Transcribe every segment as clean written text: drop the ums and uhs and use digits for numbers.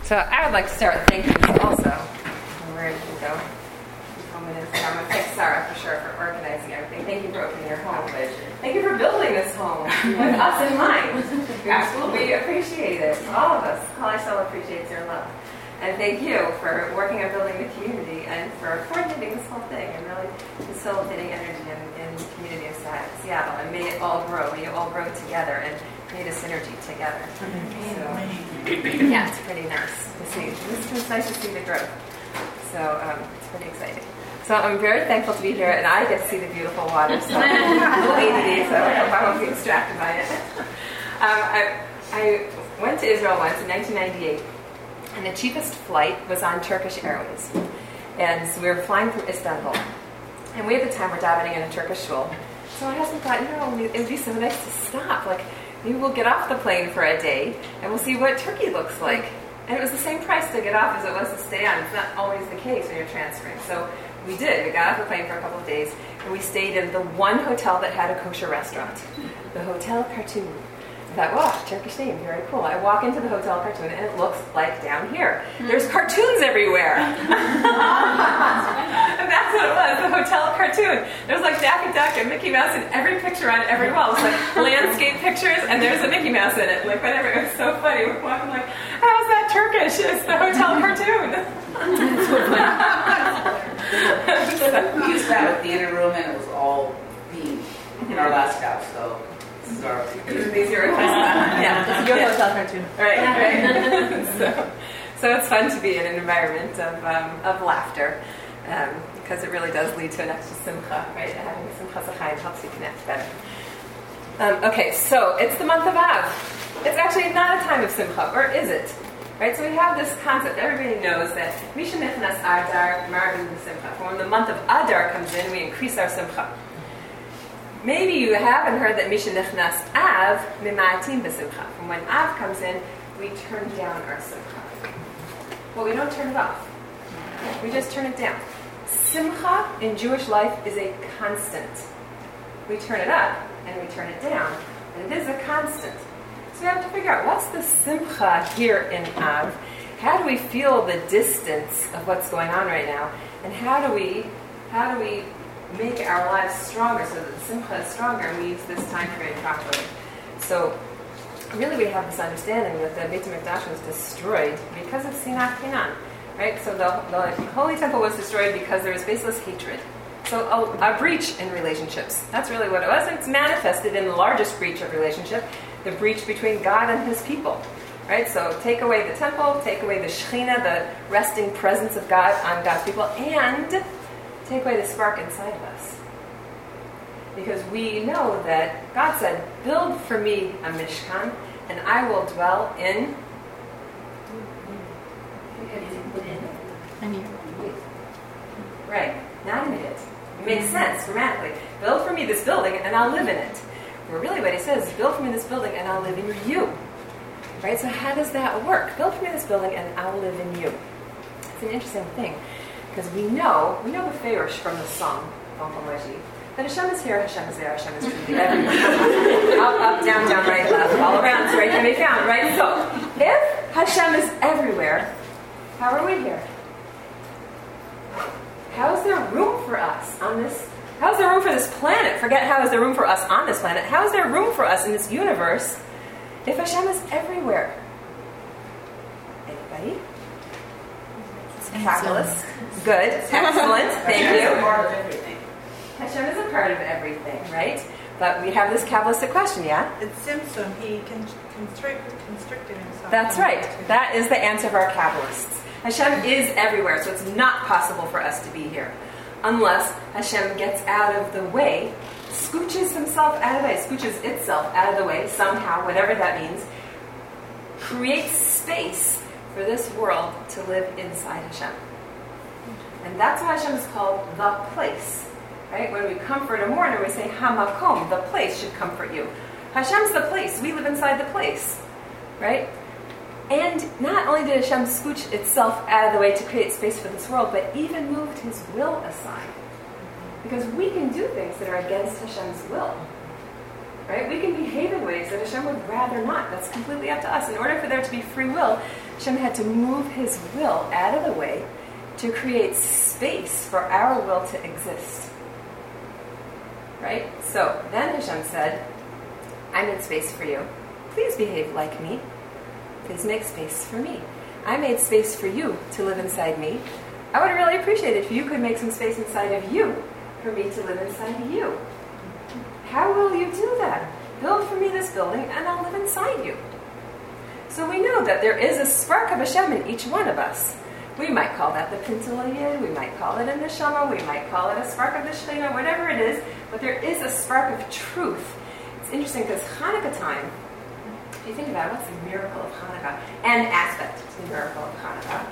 So I would like to start with thank yous also. Where did you go? I'm going to thank Sarah for sure for organizing everything. Thank you for opening your home. Thank you for building this home with us in mind. Absolutely appreciate it. All of us. Chol Yisrael appreciates your love. And thank you for working on building the community and for coordinating this whole thing and really facilitating energy in the community of Seattle. And may it all grow. May you all grow together and create a synergy together. So, yeah, it's pretty nice to see. It's nice to see the growth. So it's pretty exciting. So I'm very thankful to be here, and I get to see the beautiful water. So I'm a little ADD, so I hope I won't be distracted by it. I went to Israel once in 1998, and the cheapest flight was on Turkish Airways. And so we were flying from Istanbul. And we at the time were davening in a Turkish shul. So my husband thought, it would be so nice to stop. Like, maybe we'll get off the plane for a day, and we'll see what Turkey looks like. And it was the same price to get off as it was to stay on. It's not always the case when you're transferring. So we did. We got off the plane for a couple of days, and we stayed in the one hotel that had a kosher restaurant, the Hotel Cartoon. I thought, wow, Turkish name, very cool. I walk into the Hotel Cartoon, and it looks like down here. There's cartoons everywhere. And that's what it was, the Hotel Cartoon. There's like Daffy Duck and Mickey Mouse in every picture on every wall. It's like landscape pictures, and there's a Mickey Mouse in it. Like whatever. It was so funny. We're walking like, how's that Turkish? It's the Hotel Cartoon. We used to have a theater room, and it was all themed in our last house, so this is our These are yeah, your Hotel Cartoon. Right. So it's fun to be in an environment of laughter, because it really does lead to an extra simcha, right? Having simcha zachayim helps you connect better. Okay, so it's the month of Av. It's actually not a time of simcha, or is it? Right, so we have this concept. Everybody knows that Misha Nichnas Adar Marvin Simcha. When the month of Adar comes in, we increase our simcha. Maybe you haven't heard that Misha Nichnas Av Mimatim B'Simcha. From when Av comes in, we turn down our simcha. Well, we don't turn it off. We just turn it down. Simcha in Jewish life is a constant. We turn it up and we turn it down, and it is a constant. So we have to figure out, what's the simcha here in Av? How do we feel the distance of what's going on right now? And how do we make our lives stronger so that the simcha is stronger and we use this time period properly? So really we have this understanding that the Beit HaMikdash was destroyed because of Sinat Kenan. Right? So the Holy Temple was destroyed because there was baseless hatred. So a breach in relationships. That's really what it was. And it's manifested in the largest breach of relationship, the breach between God and His people. Right? So take away the temple, take away the Shekhinah, the resting presence of God on God's people, and take away the spark inside of us. Because we know that God said, build for me a Mishkan, and I will dwell in... Right, not in it. It makes sense grammatically. Build for me this building and I'll live in it. But really what he says is, build for me this building and I'll live in you. Right, so how does that work? Build for me this building and I'll live in you. It's an interesting thing. Because we know the Feirush from the song, that Hashem is here, Hashem is there, Hashem is truly everywhere. Up, down, right, left, all around, so right can be found, right? So, if Hashem is everywhere, how are we here? How is there room for us on this? How is there room for this planet? Forget how is there room for us on this planet. How is there room for us in this universe if Hashem is everywhere? Anybody? Fabulous. Good. Excellent. Thank you. Hashem is a part of everything, right? But we have this Kabbalistic question, yeah? It's Simpson. He constricted himself. That's right. That is the answer of our Kabbalists. Hashem is everywhere, so it's not possible for us to be here. Unless Hashem gets out of the way, scooches himself out of the way, scooches itself out of the way, somehow, whatever that means, creates space for this world to live inside Hashem. And that's why Hashem is called the place. Right? When we comfort a mourner, we say, Hamakom, the place should comfort you. Hashem's the place. We live inside the place. Right? And not only did Hashem scooch itself out of the way to create space for this world, but even moved His will aside. Because we can do things that are against Hashem's will. Right? We can behave in ways that Hashem would rather not. That's completely up to us. In order for there to be free will, Hashem had to move his will out of the way to create space for our will to exist. Right? So then Hashem said, I made space for you. Please behave like me. Please make space for me. I made space for you to live inside me. I would really appreciate it if you could make some space inside of you for me to live inside of you. How will you do that? Build for me this building and I'll live inside you. So we know that there is a spark of Hashem in each one of us. We might call that the Pintele Yid, we might call it a Neshama, we might call it a spark of the Shekhinah, whatever it is, but there is a spark of truth. It's interesting because Hanukkah time, if you think about it, what's the miracle of Hanukkah? An aspect to the miracle of Hanukkah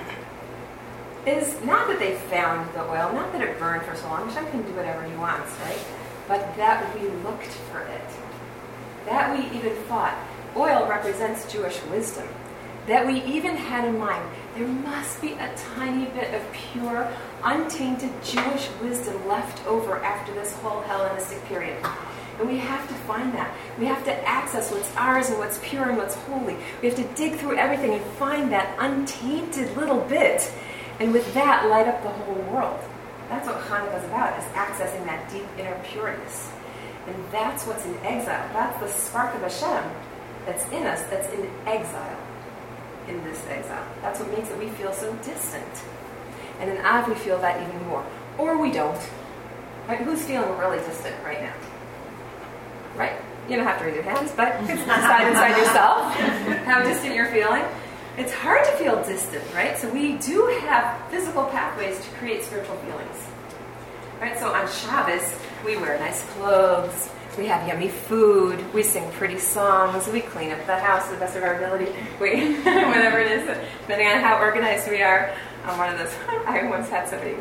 is not that they found the oil, not that it burned for so long. Hashem can do whatever he wants, right? But that we looked for it. That we even thought oil represents Jewish wisdom. That we even had in mind there must be a tiny bit of pure, untainted Jewish wisdom left over after this whole Hellenistic period. And we have to find that. We have to access what's ours and what's pure and what's holy. We have to dig through everything and find that untainted little bit. And with that, light up the whole world. That's what Hanukkah is about, is accessing that deep inner pureness. And that's what's in exile. That's the spark of Hashem that's in us, that's in exile, in this exile. That's what makes it we feel so distant. And in Av, we feel that even more. Or we don't. Right? Who's feeling really distant right now? Right? You don't have to raise your hands, but you can decide inside yourself how distant you're feeling. It's hard to feel distant, right? So we do have physical pathways to create spiritual feelings. Right? So on Shabbos, we wear nice clothes, we have yummy food, we sing pretty songs, we clean up the house to the best of our ability, whatever it is, depending on how organized we are. One of those, I once had somebody,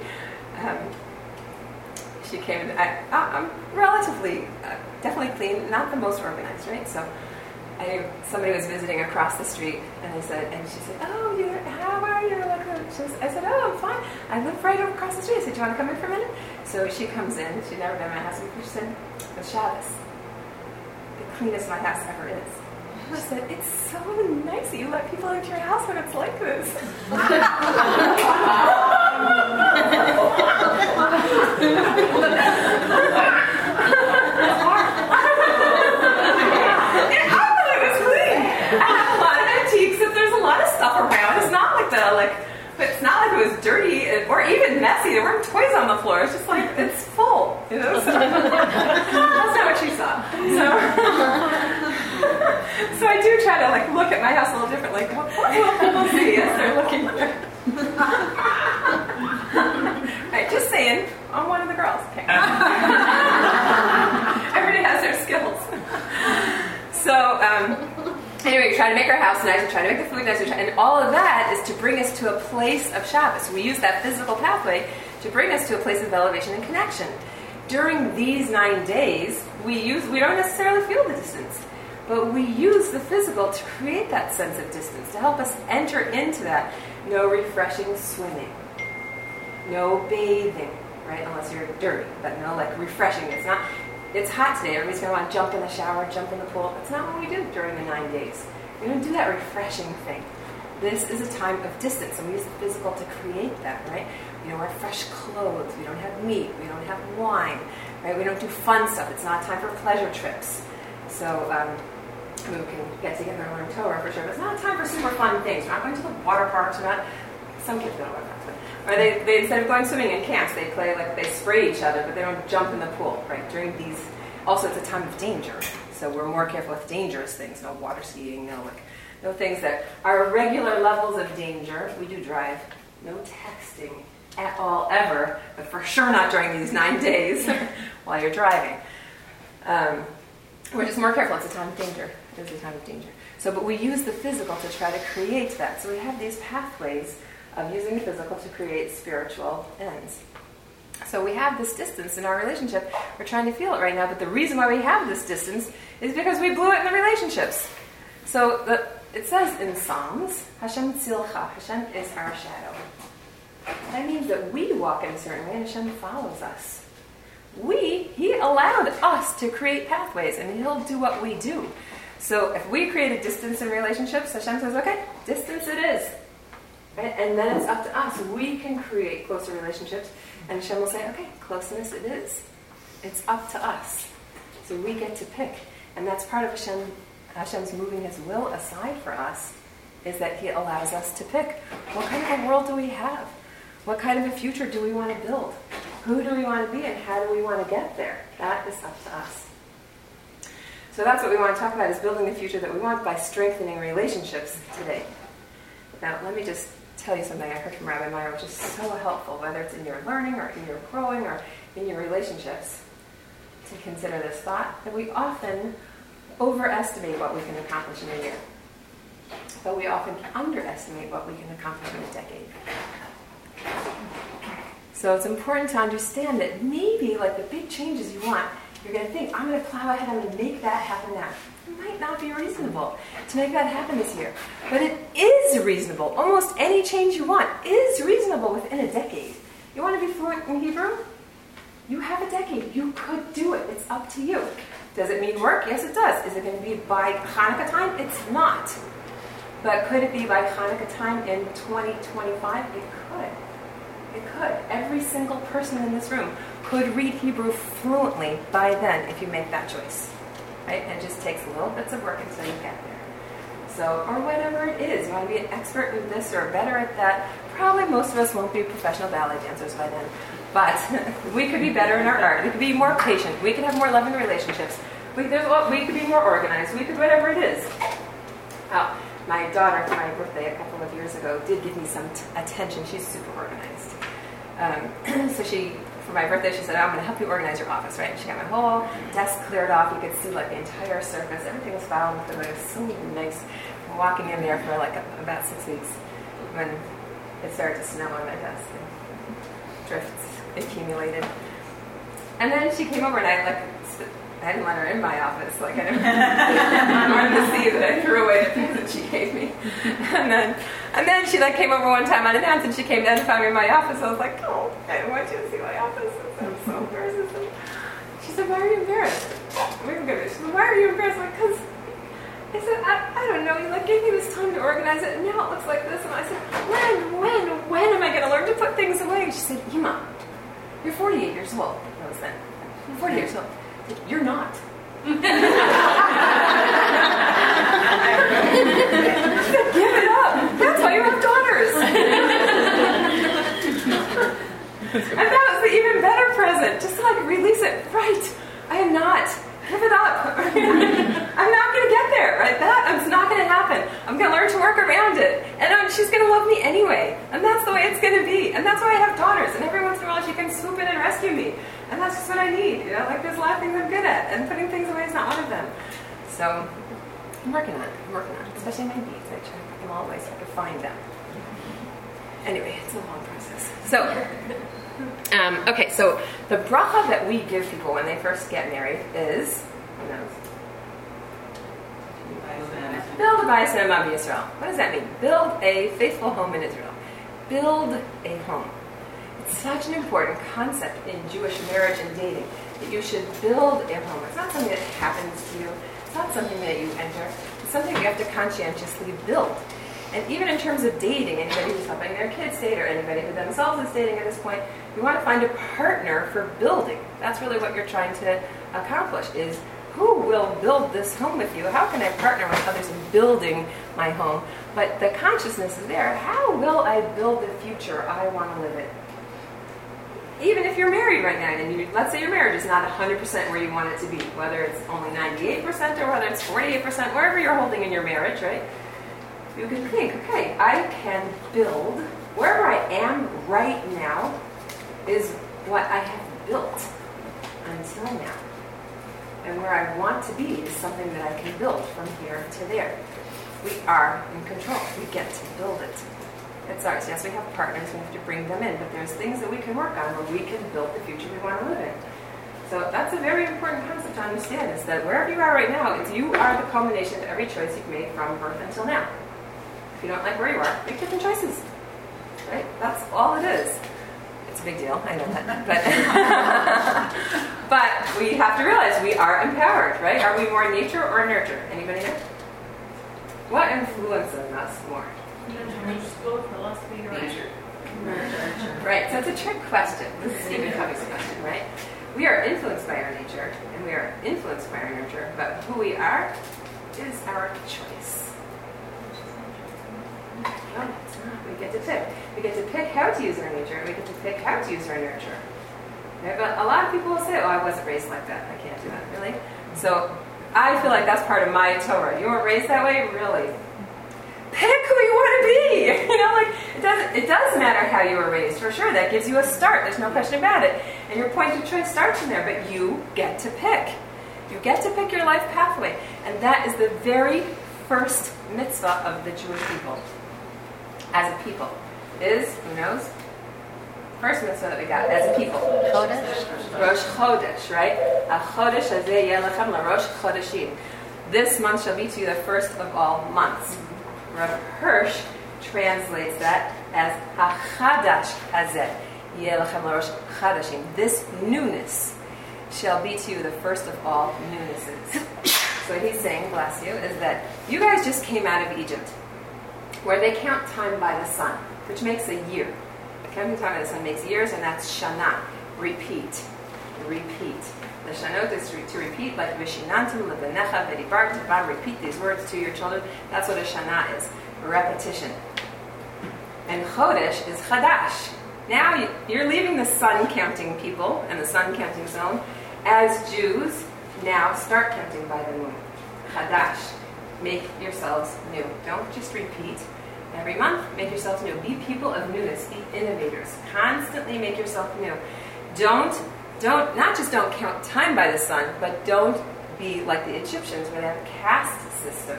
she came, I'm relatively, definitely clean, not the most organized, right? So somebody was visiting across the street, and she said, "Oh, how are you?" I said, "Oh, I'm fine. I live right across the street." I said, "Do you want to come in for a minute?" So she comes in. She'd never been in my house before. She said, "It's Shabbos, the cleanest my house ever is." She said, "It's so nice that you let people into your house when it's like this." It's not like it was dirty or even messy. There weren't toys on the floor. It's just like, it's full, you know? So, that's not what she saw. So I do try to look at my house a little different. What will people see as they're looking here? Right, just saying, I'm one of the girls. Okay. Everybody has their skills. So, anyway, we try to make our house nice, we try to make the food nice, and all of that is to bring us to a place of Shabbos. We use that physical pathway to bring us to a place of elevation and connection. During these 9 days, we don't necessarily feel the distance, but we use the physical to create that sense of distance, to help us enter into that. No refreshing swimming, no bathing, right, unless you're dirty, but no refreshing. It's hot today. Everybody's going to want to jump in the shower, jump in the pool. That's not what we do during the 9 days. We don't do that refreshing thing. This is a time of distance, and we use the physical to create that, right? We don't wear fresh clothes. We don't have meat. We don't have wine, right? We don't do fun stuff. It's not time for pleasure trips. So we can get together and learn Torah for sure, but it's not a time for super fun things. We're not going to the water parks. Some kids go to water parks, or they instead of going swimming in camps, they play they spray each other, but they don't jump in the pool, right? During these, also it's a time of danger, so we're more careful with dangerous things. No water skiing, no things that are regular levels of danger. We do drive. No texting at all, ever, but for sure not during these 9 days while you're driving. We're just more careful. It's a time of danger. It's a time of danger. So, but we use the physical to try to create that. So we have these pathways of using the physical to create spiritual ends. So we have this distance in our relationship. We're trying to feel it right now, but the reason why we have this distance is because we blew it in the relationships. So it says in Psalms, Hashem tzilcha, Hashem is our shadow. That means that we walk in a certain way and Hashem follows us. He allowed us to create pathways, and He'll do what we do. So if we create a distance in relationships, Hashem says, okay, Distance it is. Right? And then it's up to us. We can create closer relationships. And Hashem will say, okay, closeness it is. It's up to us. So we get to pick. And that's part of Hashem's moving his will aside for us, is that he allows us to pick. What kind of a world do we have? What kind of a future do we want to build? Who do we want to be and how do we want to get there? That is up to us. So that's what we want to talk about, is building the future that we want by strengthening relationships today. Now, let me just tell you something I heard from Rabbi Meyer, which is so helpful, whether it's in your learning or in your growing or in your relationships, to consider this thought, that we often overestimate what we can accomplish in a year. But we often underestimate what we can accomplish in a decade. So it's important to understand that maybe, like the big changes you want, you're going to think, I'm going to plow ahead, I'm going to make that happen now. It might not be reasonable to make that happen this year. But it is reasonable. Almost any change you want is reasonable within a decade. You want to be fluent in Hebrew? You have a decade. You could do it. It's up to you. Does it mean work? Yes, it does. Is it going to be by Hanukkah time? It's not. But could it be by Hanukkah time in 2025? It could. It could. Every single person in this room could read Hebrew fluently by then if you make that choice. Right? And it just takes little bits of work until you get there. So, or whatever it is. You want to be an expert in this or better at that. Probably most of us won't be professional ballet dancers by then. But we could be better in our art. We could be more patient. We could have more love in relationships. We could be more organized. We could whatever it is. Oh, my daughter, for my birthday a couple of years ago, did give me some attention. She's super organized. So for my birthday, she said, I'm going to help you organize your office, right? And she got my whole desk cleared off. You could see like the entire surface. Everything was filed with them. It was so nice. Walking in there for like about 6 weeks when it started to snow on my desk and drifts accumulated. And then she came over and I didn't let her in my office. Like I wanted to see that I threw away the things that she gave me. And then she came over one time unannounced and she came down to find me in my office. I was like, oh, I don't want you to see my office. I'm so embarrassed. She said, why are you embarrassed? She said, why are you embarrassed? Like, because I said, I don't know. You gave me this time to organize it, and now it looks like this. And I said, when am I going to learn to put things away? She said, Ima, you're 48 years old. That was then. You're 48 years old. I said, you're not. I said, give it up. That's why you have daughters. And that was the even better present. Just to release it. Right. I am not. Give it up. I'm not going to get there. Right? That's not going to happen. I'm going to learn to work around it. And she's going to love me anyway. And that's the way it's going to be. And that's why I have daughters. And every once in a while she can swoop in and rescue me. And that's just what I need. There's a lot of things I'm good at. And putting things away is not one of them. So I'm working on it. Especially my beads. I try to put them all away so I can find them. Anyway, it's a long process. So, okay, so the bracha that we give people when they first get married is, who knows? Build a bayis ne'eman b'Yisrael. What does that mean? Build a faithful home in Israel. Build a home. It's such an important concept in Jewish marriage and dating that you should build a home. It's not something that happens to you. It's not something that you enter. It's something you have to conscientiously build. And even in terms of dating, anybody who's helping their kids date or anybody who themselves is dating at this point, you want to find a partner for building. That's really what you're trying to accomplish, is who will build this home with you? How can I partner with others in building my home? But the consciousness is there. How will I build the future I want to live in? Even if you're married right now, and let's say your marriage is not 100% where you want it to be, whether it's only 98% or whether it's 48%, wherever you're holding in your marriage, right? You can think, okay, I can build, wherever I am right now is what I have built until now. And where I want to be is something that I can build from here to there. We are in control. We get to build it. It's ours. Yes, we have partners. We have to bring them in. But there's things that we can work on where we can build the future we want to live in. So that's a very important concept to understand, is that wherever you are right now, you are the culmination of every choice you've made from birth until now. If you don't like where you are, make different choices. Right? That's all it is. It's a big deal, I know that. But we have to realize we are empowered, right? Are we more nature or nurture? Anybody know? What influences us more? Nature. Right, so it's a trick question. This is Stephen Covey's question, right? We are influenced by our nature, and we are influenced by our nurture, but who we are is our choice. No, it's not. We get to pick. We get to pick how to use our nature, and we get to pick how to use our nurture. Right? But a lot of people will say, oh, I wasn't raised like that. I can't do that. Really? So I feel like that's part of my Torah. You weren't raised that way? Really? Pick who you want to be. You know, like it does matter how you were raised, for sure. That gives you a start. There's no question about it. And your point of choice starts from there, but you get to pick. You get to pick your life pathway. And that is the very first mitzvah of the Jewish people. As a people. Is, who knows? First mitzvah that we got as a people. Chodesh. Rosh Chodesh, right? A Chodesh hazeh yeh lechem laRosh Chodeshim. This month shall be to you the first of all months. Rav Hirsch translates that as HaChadash hazeh yeh lechem laRosh Chodeshim. This newness shall be to you the first of all newnesses. So what he's saying, bless you, is that you guys just came out of Egypt, where they count time by the sun, which makes a year. Counting time by the sun makes years, and that's Shana. Repeat. Repeat. The Shanot is to repeat, like Vishinantim, Levenecha, Vedibar, Tabam. Repeat these words to your children. That's what a Shana is. Repetition. And Chodesh is Chadash. Now you're leaving the sun counting people and the sun counting zone. As Jews, now start counting by the moon. Chadash. Make yourselves new. Don't just repeat. Every month, make yourselves new. Be people of newness. Be innovators. Constantly make yourself new. Don't count time by the sun, but don't be like the Egyptians where they have a caste system.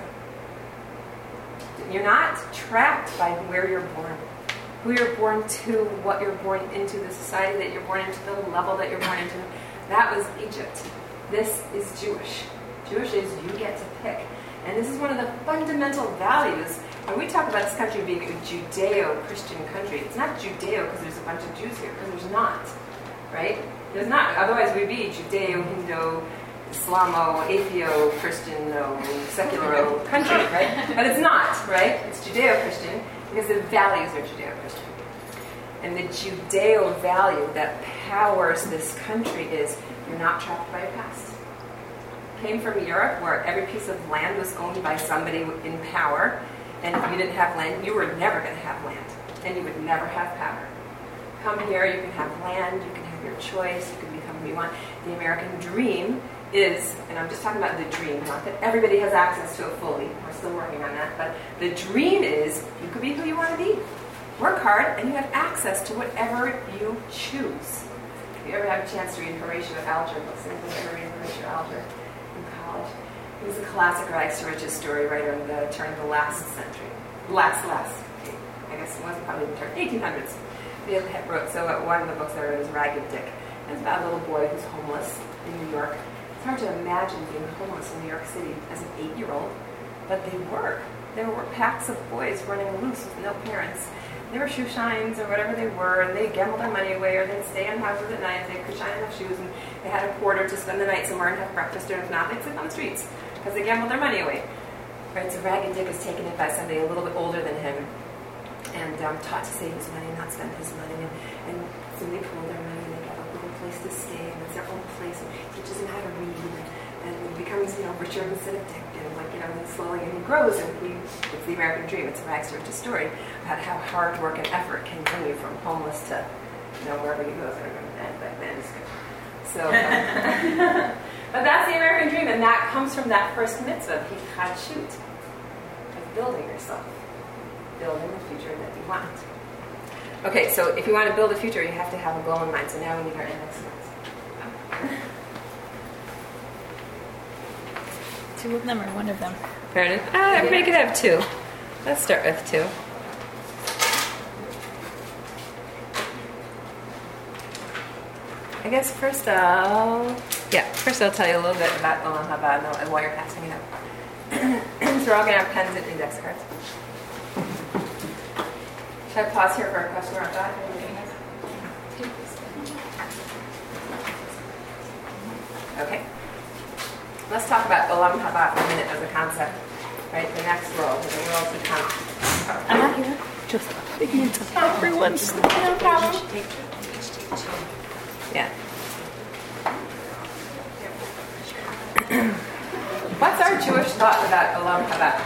You're not trapped by where you're born, who you're born to, what you're born into, the society that you're born into, the level that you're born into. That was Egypt. This is Jewish. Jewish is you get to pick. And this is one of the fundamental values. When we talk about this country being a Judeo-Christian country, it's not Judeo because there's a bunch of Jews here, because there's not, right? There's not. Otherwise we'd be Judeo, Hindu, Islamo, Atheo, Christian, secular country, right? But it's not, right? It's Judeo-Christian because the values are Judeo-Christian. And the Judeo value that powers this country is you're not trapped by your past. Came from Europe, where every piece of land was owned by somebody in power, and if you didn't have land, you were never going to have land, and you would never have power. Come here, you can have land, you can have your choice, you can become who you want. The American dream is, and I'm just talking about the dream, not that everybody has access to it fully, we're still working on that, but the dream is you could be who you want to be. Work hard, and you have access to whatever you choose. If you ever have a chance to read Horatio Alger books, anybody ever read Horatio Alger? He was a classic rags to riches story writer in the turn of the last century. I guess it wasn't probably the turn, 1800s. He wrote, so one of the books I read was Ragged Dick. And it's about a little boy who's homeless in New York. It's hard to imagine being homeless in New York City as an 8-year-old, but they were. There were packs of boys running loose with no parents. They were shoe shines or whatever they were, and they'd gamble their money away, or they'd stay in houses at night, they could shine enough shoes, and they had a quarter to spend the night somewhere and have breakfast, or if not, they'd sleep on the streets, because they gambled their money away. Right, so Ragged Dick is taken in by somebody a little bit older than him, and taught to save his money, not spend his money, and so they pool their money, and they have a little place to stay, and it's their own place, and he teaches them how to read, and he becomes, richer instead of Dick, and slowly, and he grows, and it's the American dream. It's a rags to riches story about how hard work and effort can bring you from homeless to, wherever you go. That manuscript. So, but that's the American dream, and that comes from that first mitzvah, Hikachut, of building yourself, building the future that you want. Okay, so if you want to build a future, you have to have a goal in mind. So now we need our index cards. Two of them or one of them? Fair enough. Everybody could have two. Let's start with two. I guess first I'll tell you a little bit about Olam Haba and why you're passing it up. So we're all going to have pens and index cards. Should I pause here for a question or a thought? Okay. Let's talk about Olam Haba for a minute as a concept. right? The next world, the world to come. I'm not here. Just figments of everyone's. No problem. Yeah. What's our Jewish thought about Olam Haba?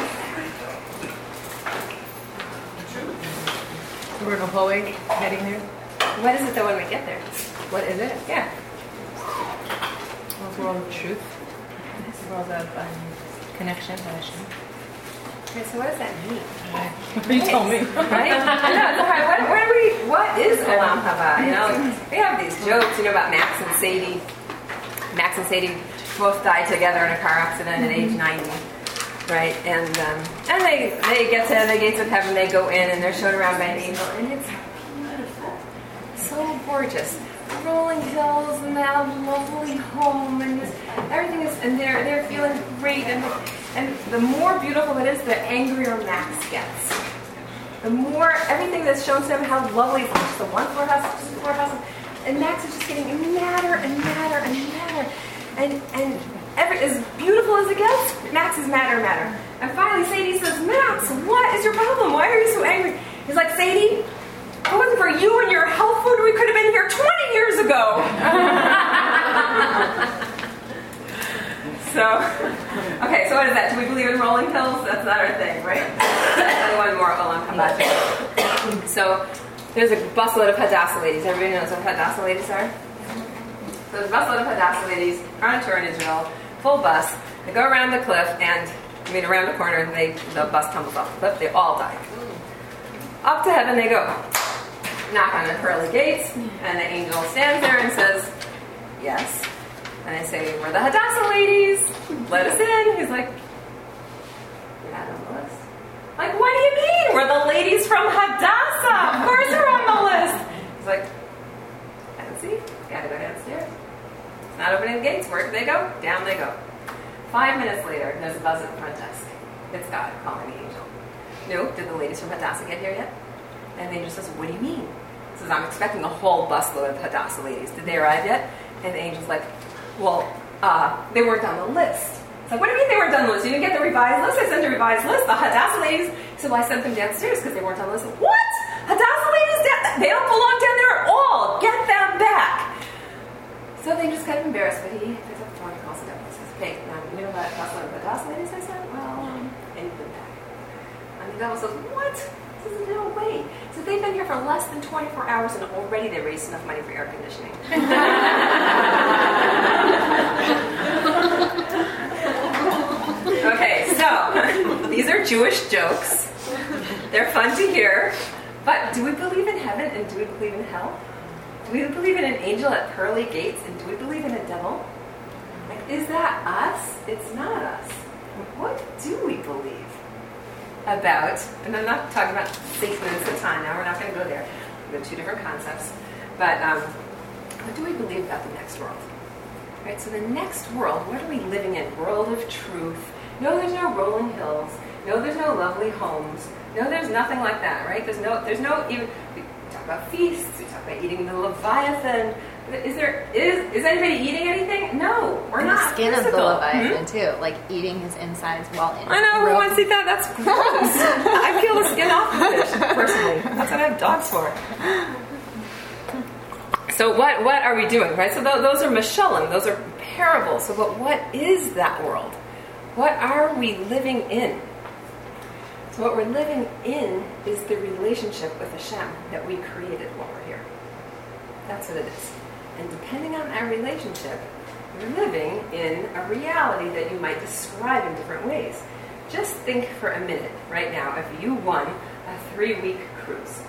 We're in a hallway heading there. What is it though when we get there? What is it? Yeah. Well, it's a world of truth. It's a world of connection. Okay, so what does that mean? You told me. Right? I know, it's hard. What is Olam Haba? You know, we have these jokes, about Max and Sadie. Max and Sadie both died together in a car accident at age 90. Right? And they get to the gates of heaven, they go in and they're shown around by an angel, and it's beautiful. So gorgeous. Rolling hills and that lovely home and everything is, and they're feeling great, and the more beautiful it is, the angrier Max gets. The more everything that's shown to him how lovely it's just the one floor house, just the floor house, and Max is just getting madder and madder and madder, and as beautiful as it gets, Max is madder and madder. And finally Sadie says, Max, what is your problem? Why are you so angry? He's like, Sadie, if it wasn't for you and your health food, we could have been here 20 years ago. So what is that? Do we believe in rolling hills? That's not our thing, right? That's one more Olam Haba. So there's a busload of Hadassah ladies. Everybody knows what Hadassah ladies are? So there's a busload of Hadassah ladies on a tour in Israel, full bus. They go around the cliff around the corner, and the bus tumbles off the cliff. They all die. Up to heaven they go. Knock on the pearly gates, and the angel stands there and says, yes. And I say, we're the Hadassah ladies. Let us in. He's like, you're not on the list. Like, what do you mean? We're the ladies from Hadassah. Of course we're on the list. He's like, I don't see. Gotta go downstairs. It's not opening the gates. Where do they go? Down they go. 5 minutes later, there's a buzz at the front desk. It's God calling the angel. No, did the ladies from Hadassah get here yet? And the angel says, what do you mean? He says, I'm expecting a whole busload of Hadassah ladies. Did they arrive yet? And the angel's like, well, they weren't on the list. It's like, what do you mean they weren't on the list? You didn't get the revised list? I sent a revised list. The Hadassah ladies. He said, well, I sent them downstairs because they weren't on the list. What? Hadassah ladies? They don't belong down there at all. Get them back. So they just kind of embarrassed, but he picks up the phone and calls it up and says, okay, you know about Hadassah ladies? I said, well, I need them back. And the devil says, what? He says, no way. So they've been here for less than 24 hours and already they raised enough money for air conditioning. Okay, so these are Jewish jokes. They're fun to hear. But do we believe in heaven and do we believe in hell? Do we believe in an angel at pearly gates and do we believe in a devil? Like, is that us? It's not us. What do we believe about, and I'm not talking about Satan and Satan now, we're not going to go there. We have two different concepts. But what do we believe about the next world? Right, so the next world, what are we living in? World of truth. No, there's no rolling hills. No, there's no lovely homes. No, there's nothing like that, right? There's no even, we talk about feasts, we talk about eating the Leviathan. Is anybody eating anything? No, we're not. The skin physical. of the Leviathan too, like eating his insides while in. I know, who wants to eat that? That's gross. I peel the skin off the fish, personally. That's what I have dogs for. So what are we doing, right? So those are mashalim, those are parables. So what is that world? What are we living in? So what we're living in is the relationship with Hashem that we created while we're here. That's what it is. And depending on our relationship, we're living in a reality that you might describe in different ways. Just think for a minute right now if you won a 3-week cruise.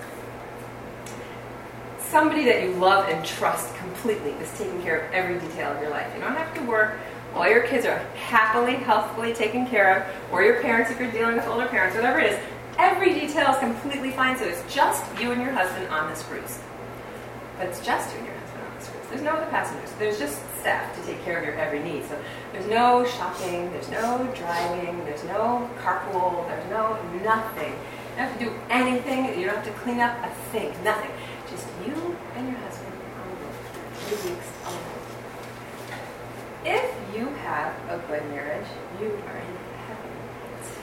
Somebody that you love and trust completely is taking care of every detail of your life. You don't have to work. All your kids are happily, healthfully taken care of, or your parents if you're dealing with older parents, whatever it is. Every detail is completely fine, so it's just you and your husband on this cruise. But it's just you and your husband on this cruise. There's no other passengers. There's just staff to take care of your every need. So there's no shopping, there's no driving, there's no carpool, there's no nothing. You don't have to do anything. You don't have to clean up a thing. Nothing. Just you and your husband on the boat for 3 weeks alone. If you have a good marriage, you are in heaven. It's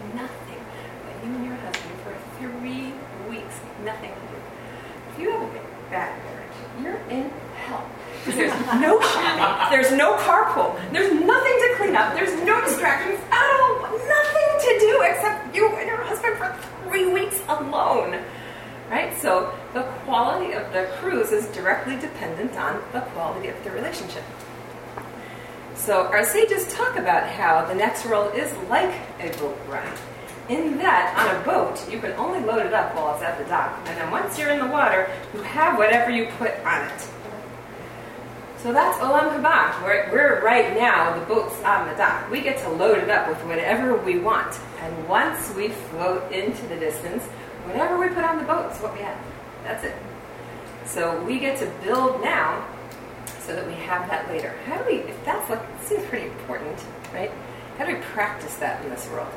nothing but you and your husband for 3 weeks, nothing to do. If you have a bad marriage, you're in hell. Because there's no shopping, there's no carpool, there's nothing to clean up, there's no distractions at all, nothing to do except you and your husband for 3 weeks alone. Right? So the quality of the cruise is directly dependent on the quality of the relationship. So our sages talk about how the next world is like a boat ride. In that, on a boat, you can only load it up while it's at the dock. And then once you're in the water, you have whatever you put on it. So that's Olam Haba. We're right now, the boat's on the dock. We get to load it up with whatever we want. And once we float into the distance, whatever we put on the boat is what we have. That's it. So we get to build now so that we have that later. How do we, if that's like, it seems pretty important, right? How do we practice that in this world?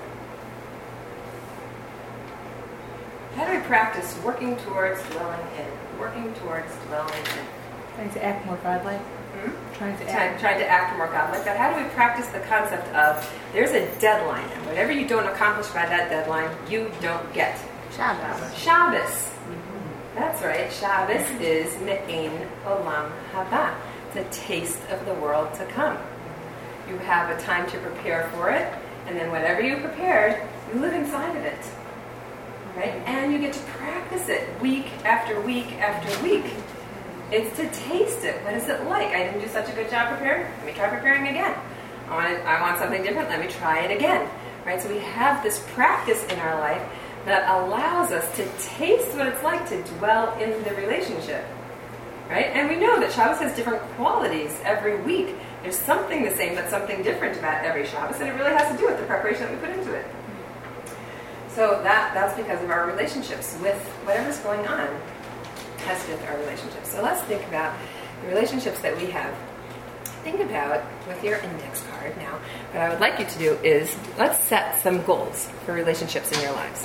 How do we practice working towards dwelling in? Working towards dwelling in. Trying to act more godlike. Trying to act more godlike. But how do we practice the concept of there's a deadline, and whatever you don't accomplish by that deadline, you don't get. Shabbos. That's right. Shabbos is Me'ein Olam Haba, the taste of the world to come. You have a time to prepare for it, and then whatever you prepared, you live inside of it. Right? And you get to practice it week after week after week. It's to taste it. What is it like? I didn't do such a good job preparing. Let me try preparing again. I want something different. Let me try it again. Right? So we have this practice in our life that allows us to taste what it's like to dwell in the relationship. Right? And we know that Shabbos has different qualities every week. There's something the same but something different about every Shabbos, and it really has to do with the preparation that we put into it. So that's because of our relationships with whatever's going on has to do with our relationships. So let's think about the relationships that we have. Think about with your index card now. What I would like you to do is let's set some goals for relationships in your lives.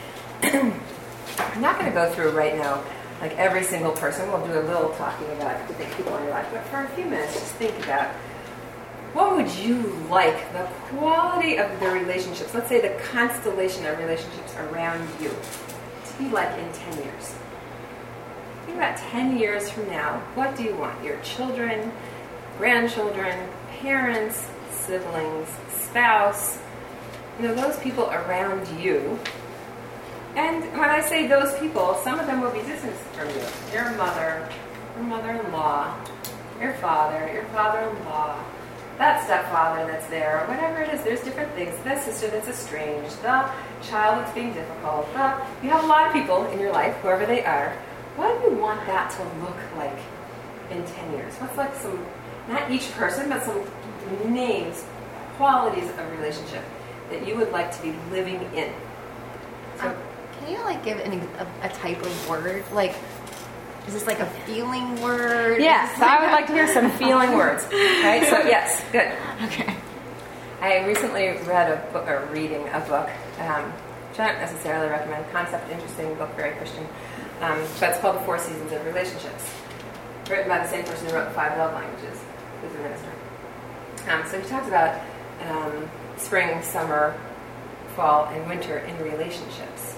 I'm not going to go through right now like every single person. We'll do a little talking about the big people in your life, but for a few minutes, just think about what would you like the quality of the relationships, let's say the constellation of relationships around you, to be like in 10 years. Think about 10 years from now. What do you want? Your children, grandchildren, parents, siblings, spouse, those people around you. And when I say those people, some of them will be distant from you. Your mother, your mother-in-law, your father-in-law, that stepfather that's there, or whatever it is. There's different things. The sister that's estranged, the child that's being difficult. You have a lot of people in your life, whoever they are. What do you want that to look like in 10 years? What's like some, not each person, but some names, qualities of relationship that you would like to be living in? So, can you give a type of word? Is this a feeling word? Yes, I would like to hear some feeling words. Right? So yes, good. Okay. I recently read a book, or reading a book, which I don't necessarily recommend. Concept, interesting book, very Christian. But it's called The Four Seasons of Relationships. Written by the same person who wrote The Five Love Languages, who's a minister. So he talks about spring, summer, fall, and winter in relationships.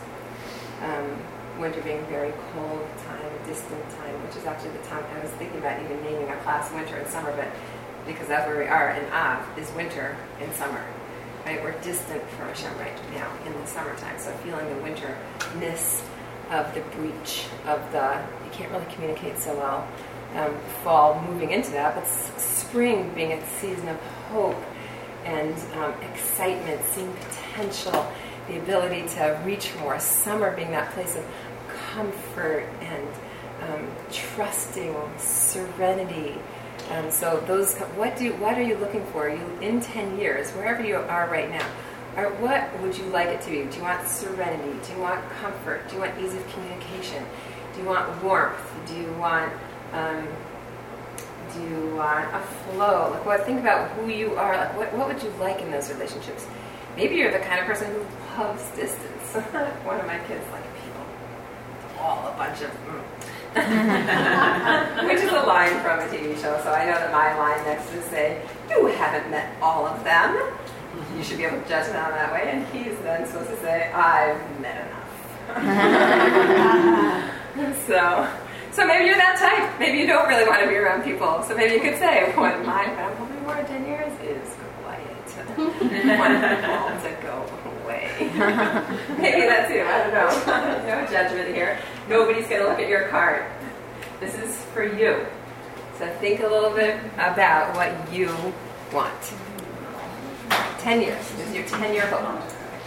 Winter being a very cold time, a distant time, which is actually the time I was thinking about even naming our class winter and summer, but because that's where we are in Av, is winter and summer. Right? We're distant from Hashem right now in the summertime, so feeling the winterness of the breach of you can't really communicate so well. Fall moving into that, but spring being a season of hope and excitement, seeing potential, the ability to reach more. Summer being that place of comfort and trusting, serenity. So those, what are you looking for? You in 10 years, wherever you are right now, or what would you like it to be? Do you want serenity? Do you want comfort? Do you want ease of communication? Do you want warmth? Do you want a flow? Think about who you are. What would you like in those relationships? Maybe you're the kind of person who loves distance. One of my kids, people, all a bunch of, which is a line from a TV show. So I know that my line next is say, "You haven't met all of them." You should be able to judge him out that way, and he's then supposed to say, I've met enough. So maybe you're that type. Maybe you don't really want to be around people. So maybe you could say, what my family more than 10 years is quiet. Want people to go away. Maybe that too, I don't know. No judgment here. Nobody's going to look at your card. This is for you. So think a little bit about what you want. 10 years. This is your 10-year goal.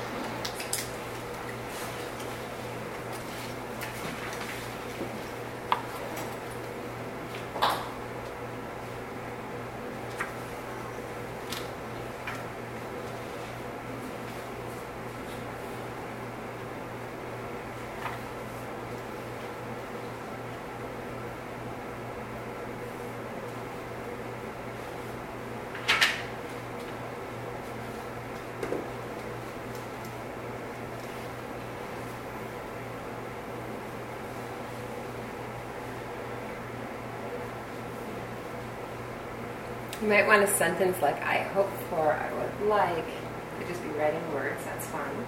You might want a sentence like, I hope for, I would like. You could just be writing words, that's fine.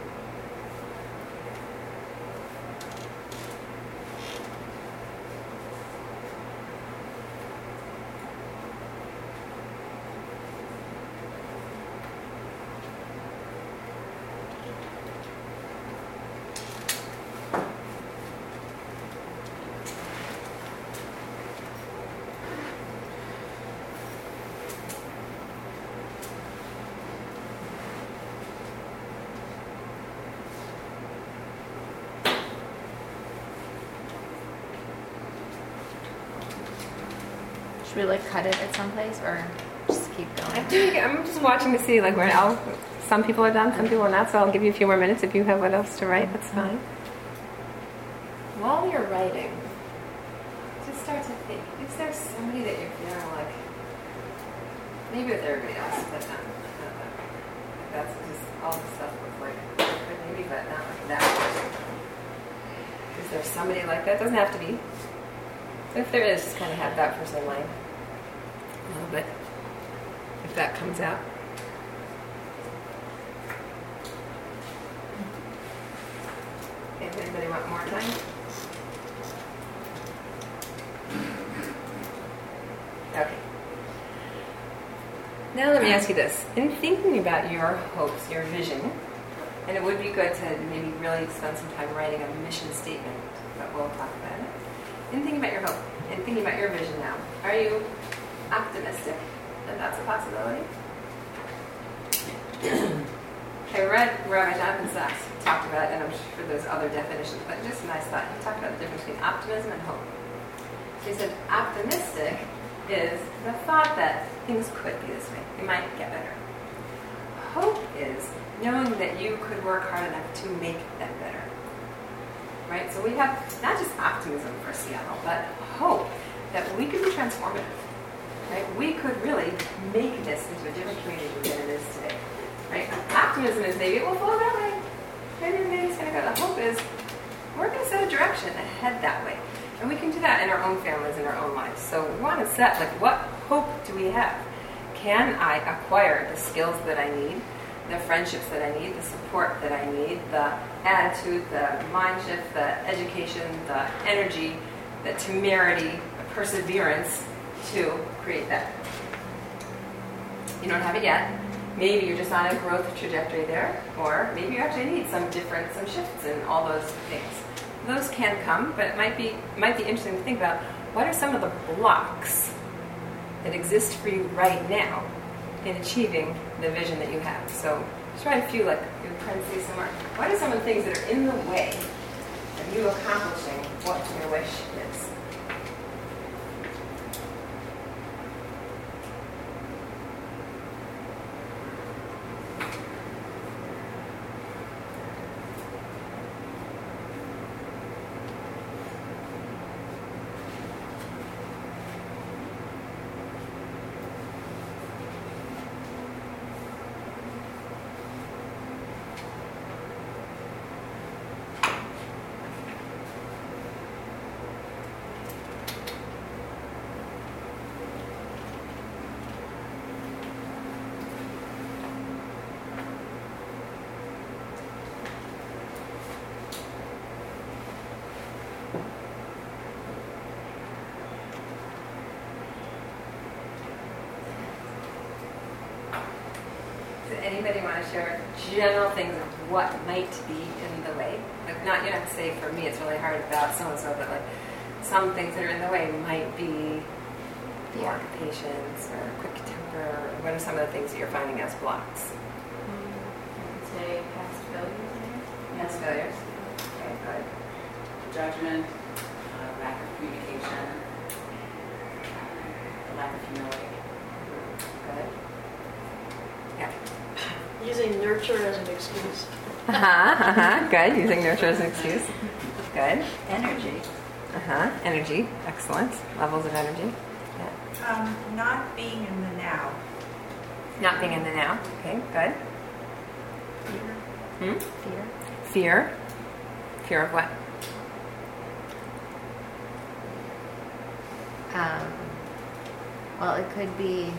Should we like cut it at some place or just keep I going? think I'm just watching to see like where else. Some people are done, some people are not. So I'll give you a few more minutes if you have what else to write. That's fine. While you're writing, just start to think: is there somebody that you're feeling like? Maybe with everybody else, but not that's just all the stuff with like maybe, but not like that person. Is there somebody like that? Doesn't have to be. If there is, just kind of have that person in mind a little bit. If that comes out. Okay, does anybody want more time? Okay. Now let me ask you this. In thinking about your hopes, your vision, and it would be good to maybe really spend some time writing a mission statement, but we'll talk about it. In thinking about your hope, in thinking about your vision now, are you optimistic that that's a possibility? I read Rabbi Jonathan Sachs talked about, and I'm sure there's other definitions, but just a nice thought. He talked about the difference between optimism and hope. He said optimistic is the thought that things could be this way. It might get better. Hope is knowing that you could work hard enough to make that better. Right? So we have not just optimism for Seattle, but hope that we could be transformative. Right? We could really make this into a different community than it is today. Right? Optimism is maybe it will flow that way. Maybe it's going to go. The hope is we're going to set a direction ahead that way. And we can do that in our own families, in our own lives. So we want to set, like, what hope do we have? Can I acquire the skills that I need, the friendships that I need, the support that I need, the attitude, the mind shift, the education, the energy, the temerity, the perseverance to create that? You don't have it yet. Maybe you're just on a growth trajectory there, or maybe you actually need some shifts in all those things. Those can come, but it might be interesting to think about what are some of the blocks that exist for you right now in achieving the vision that you have. So just write a few, like your parentheses somewhere. What are some of the things that are in the way of you accomplishing what your wish is? Does anybody want to share general things of what might be in the way? Like, not, you don't have to say, for me, it's really hard about so-and-so, but like some things that are in the way might be lack of patience or quick temper. Or what are some of the things that you're finding as blocks? I'd say past failures. Past failures. Okay, good. Judgment, lack of communication, lack of humility. Good. Yeah. Using nurture as an excuse. Good. Using nurture as an excuse. Good. Energy. Energy. Excellent. Levels of energy. Not being in the now. Not being in the now. Okay, good. Fear. Fear. Fear of what? Well, it could be.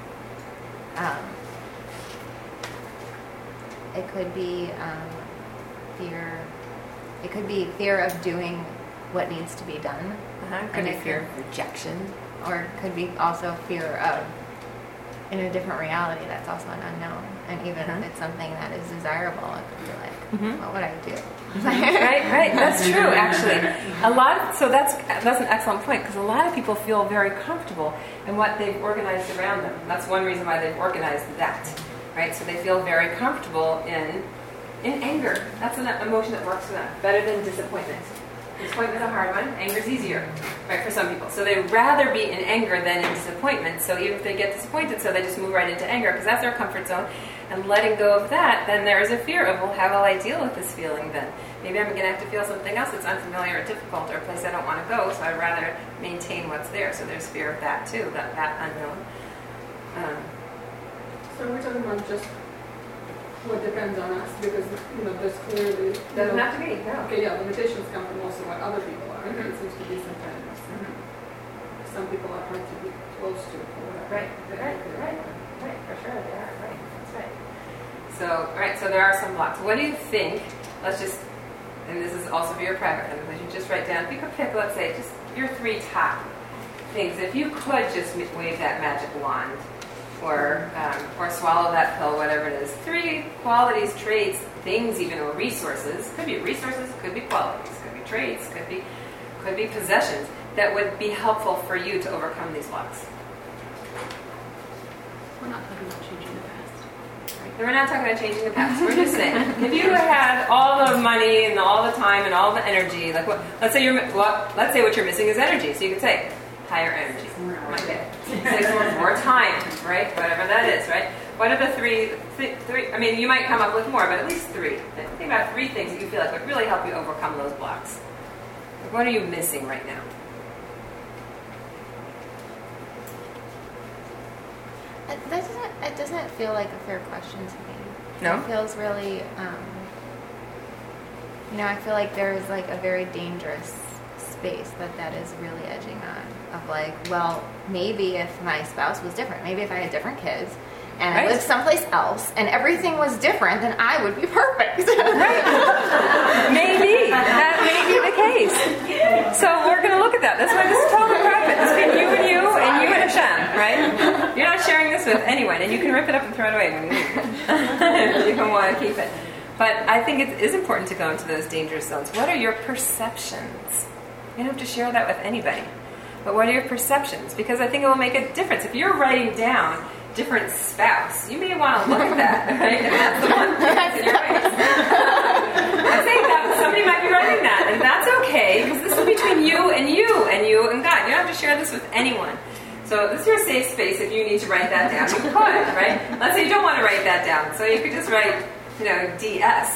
Fear. It could be fear of doing what needs to be done. Could be fear of rejection. Or it could be also fear of in a different reality that's also an unknown. And even if it's something that is desirable, it could be like, what would I do? Right. That's true, actually. That's an excellent point, because a lot of people feel very comfortable in what they've organized around them. That's one reason why they've organized that, right? So they feel very comfortable in anger. That's an emotion that works for them, better than disappointment. Disappointment's a hard one. Anger's easier, right, for some people. So they'd rather be in anger than in disappointment. So even if they get disappointed, so they just move right into anger because that's their comfort zone. And letting go of that, then there is a fear of, well, how will I deal with this feeling then? Maybe I'm going to have to feel something else that's unfamiliar or difficult or a place I don't want to go, so I'd rather maintain what's there. So there's fear of that too, that unknown. So we're talking about just what depends on us, because there's clearly Doesn't have to be, no. Okay, yeah, limitations come from also what other people are. And it seems to be some kind of some people are hard to be close to or whatever. Right, for sure they are, right, that's right. So there are some blocks. What do you think, and this is also for your private contemplation, just write down, if you could pick, let's say, just your 3 top things. If you could just wave that magic wand, or swallow that pill, whatever it is. 3 qualities, traits, things even, or resources. Could be resources, could be qualities, could be traits, could be possessions that would be helpful for you to overcome these blocks. We're not talking about changing the past. And we're not talking about changing the past. We're just saying, if you had all the money and all the time and all the energy, like let's say what you're missing is energy. So you could say higher energy. More time, right? Whatever that is, right? What are the three? I mean, you might come up with more, but at least 3. Think about 3 things that you feel like would really help you overcome those blocks. Like, what are you missing right now? It doesn't feel like a fair question to me. No? It feels really, I feel like there's like a very dangerous space that is really edging on. Of like, well, maybe if my spouse was different, maybe if I had different kids, and I lived someplace else, and everything was different, then I would be perfect. Right. Maybe. That may be the case. So we're going to look at that. That's why this is totally private. It's between you and you and Hashem, right? You're not sharing this with anyone, and you can rip it up and throw it away when you leave. You can want to keep it. But I think it is important to go into those dangerous zones. What are your perceptions? You don't have to share that with anybody. But what are your perceptions? Because I think it will make a difference. If you're writing down different spouse, you may want to look at that, right? And that's the one thing that's in your face. I'm saying that somebody might be writing that, and that's okay, because this is between you and God. You don't have to share this with anyone. So this is your safe space. If you need to write that down, you could, right? Let's say you don't want to write that down, so you could just write, DS.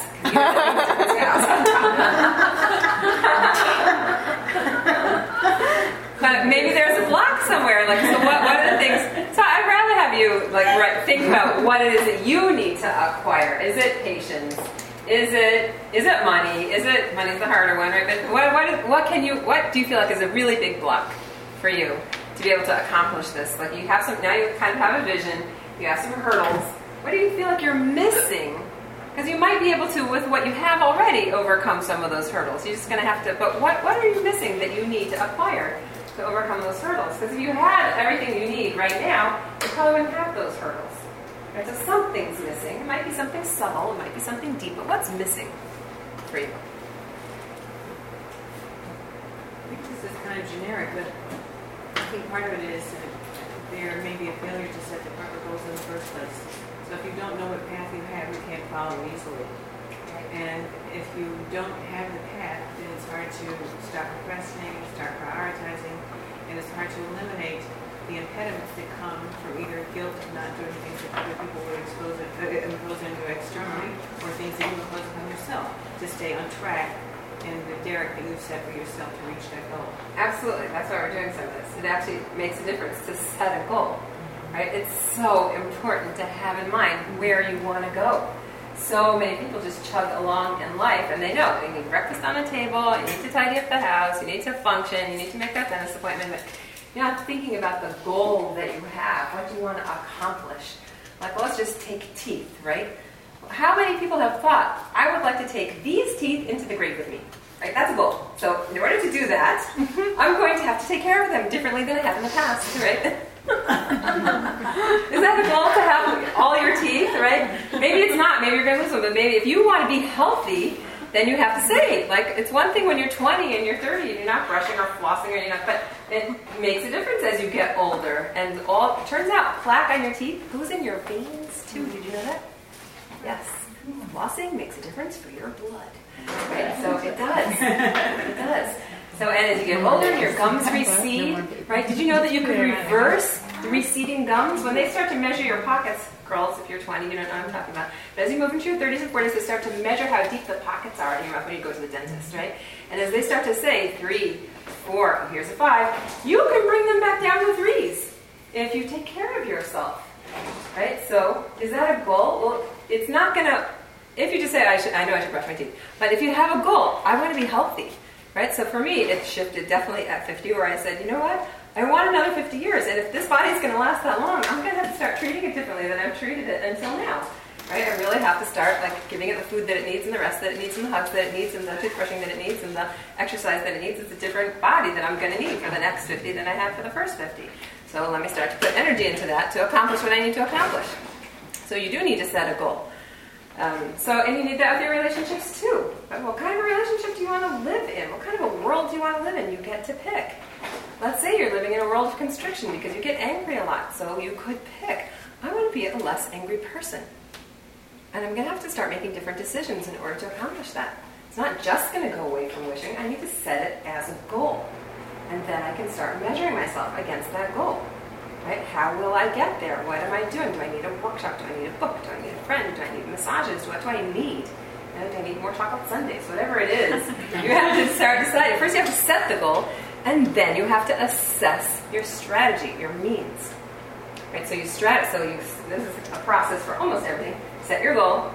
But maybe there's a block somewhere. Like, so what are the things? So I'd rather have you think about what it is that you need to acquire. Is it patience? Is it money? Money's the harder one, right? But what do you feel like is a really big block for you to be able to accomplish this? Like, now you kind of have a vision. You have some hurdles. What do you feel like you're missing Because you might be able to, with what you have already, overcome some of those hurdles. You're just going to have to, but what are you missing that you need to acquire to overcome those hurdles? Because if you had everything you need right now, you probably wouldn't have those hurdles. Right? So something's missing. It might be something subtle, it might be something deep, but what's missing for you? I think this is kind of generic, but I think part of it is that there may be a failure to set the proper goals in the first place. So if you don't know what path you have, you can't follow easily. And if you don't have the path, then it's hard to stop procrastinating, start prioritizing, and it's hard to eliminate the impediments that come from either guilt of not doing things that other people would impose on you externally, or things that you impose upon yourself to stay on track in the derrick that you've set for yourself to reach that goal. Absolutely. That's why we're doing some of this. It actually makes a difference to set a goal. Right? It's so important to have in mind where you want to go. So many people just chug along in life, and they know you need breakfast on the table, you need to tidy up the house, you need to function, you need to make that dentist appointment, but you're not thinking about the goal that you have. What do you want to accomplish? Like, let's just take teeth, right? How many people have thought, I would like to take these teeth into the grave with me? Right? That's a goal. So in order to do that, I'm going to have to take care of them differently than I have in the past, right? Is that the goal, to have all your teeth, right? Maybe it's not. Maybe you're going to lose them. But maybe if you want to be healthy, then you have to save. Like, it's one thing when you're 20 and you're 30 and you're not brushing or flossing or you're not, but it makes a difference as you get older. And turns out plaque on your teeth goes in your veins too. Did you know that? Yes. Flossing makes a difference for your blood. Right? So it does. It does. So, and as you get older, your gums recede, right? Did you know that you could reverse the receding gums? When they start to measure your pockets, girls, if you're 20, you don't know what I'm talking about. But as you move into your 30s and 40s, they start to measure how deep the pockets are in your mouth when you go to the dentist, right? And as they start to say 3, 4, here's a 5, you can bring them back down to 3s if you take care of yourself, right? So, is that a goal? Well, it's not going to, if you just say, I know I should brush my teeth, but if you have a goal, I want to be healthy. Right? So for me, it shifted definitely at 50, where I said, you know what? I want another 50 years, and if this body's going to last that long, I'm going to have to start treating it differently than I've treated it until now. Right? I really have to start giving it the food that it needs, and the rest that it needs, and the hugs that it needs, and the toothbrushing that it needs, and the exercise that it needs. It's a different body that I'm going to need for the next 50 than I had for the first 50. So let me start to put energy into that to accomplish what I need to accomplish. So you do need to set a goal. And you need that with your relationships too. What kind of a relationship do you want to live in? What kind of a world do you want to live in? You get to pick. Let's say you're living in a world of constriction because you get angry a lot. So you could pick, I want to be a less angry person. And I'm going to have to start making different decisions in order to accomplish that. It's not just going to go away from wishing. I need to set it as a goal. And then I can start measuring myself against that goal. Right? How will I get there? What am I doing? Do I need a workshop? Do I need a book? Do I need a friend? Do I need massages? What do I need? Do I need more chocolate sundaes? Whatever it is, you have to start deciding. First, you have to set the goal, and then you have to assess your strategy, your means. Right? So this is a process for almost everything. Set your goal.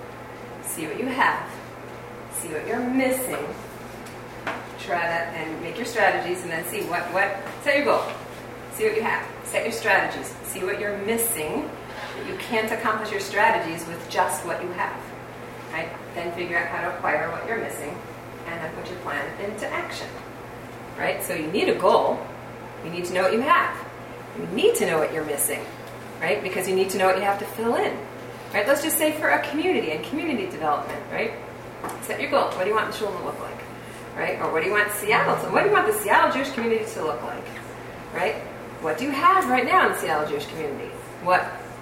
See what you have. See what you're missing. Try that and make your strategies, and then see what. Set your goal. See what you have. Set your strategies. See what you're missing. You can't accomplish your strategies with just what you have. Right? Then figure out how to acquire what you're missing, and then put your plan into action. Right? So you need a goal. You need to know what you have. You need to know what you're missing. Right? Because you need to know what you have to fill in. Right? Let's just say for a community and community development. Right? Set your goal. What do you want the shul to look like? Right? Or what do you want Seattle to? What do you want the Seattle Jewish community to look like? Right? What do you have right now in the Seattle Jewish community? What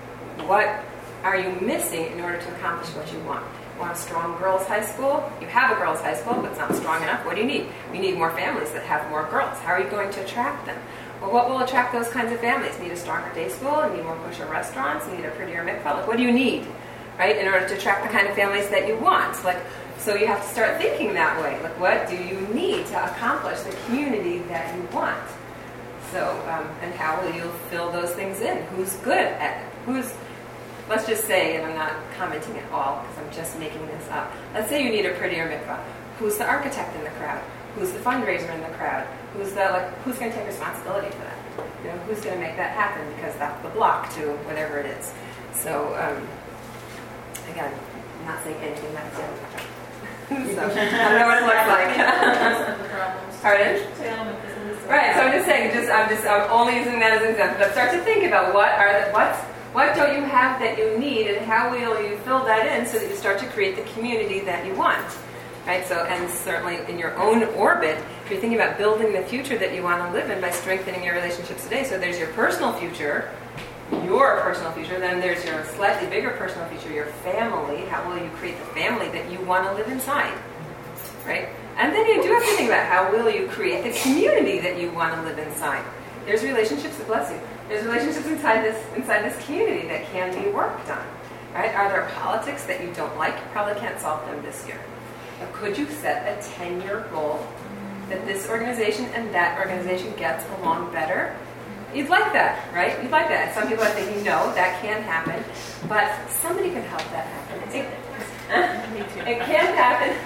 are you missing in order to accomplish what you want? You want a strong girls' high school? You have a girls' high school, but it's not strong enough. What do you need? You need more families that have more girls. How are you going to attract them? Well, what will attract those kinds of families? You need a stronger day school? You need more kosher restaurants? You need a prettier mikvah? What do you need, right, in order to attract the kind of families that you want? So you have to start thinking that way. What do you need to accomplish the community that you want? So, and how will you fill those things in? Who's good at it? Let's just say, and I'm not commenting at all because I'm just making this up. Let's say you need a prettier mikvah. Who's the architect in the crowd? Who's the fundraiser in the crowd? Who's going to take responsibility for that? Who's going to make that happen? Because that's the block to whatever it is. So, again, I'm not saying anything that's in. So, I don't know what it looks like. Pardon? Right. So I'm just saying. I'm only using that as an example. But start to think about what don't you have that you need, and how will you fill that in so that you start to create the community that you want. Right. So, and certainly in your own orbit, if you're thinking about building the future that you want to live in by strengthening your relationships today. So there's your personal future. Then there's your slightly bigger personal future, your family. How will you create the family that you want to live inside, right? And then you do have to think about how will you create the community that you want to live inside. There's relationships that bless you. There's relationships inside this community that can be worked on, right? Are there politics that you don't like? You probably can't solve them this year. But could you set a 10-year goal that this organization and that organization gets along better? You'd like that, right? You'd like that. Some people are thinking, no, that can't happen. But somebody can help that happen. It can happen.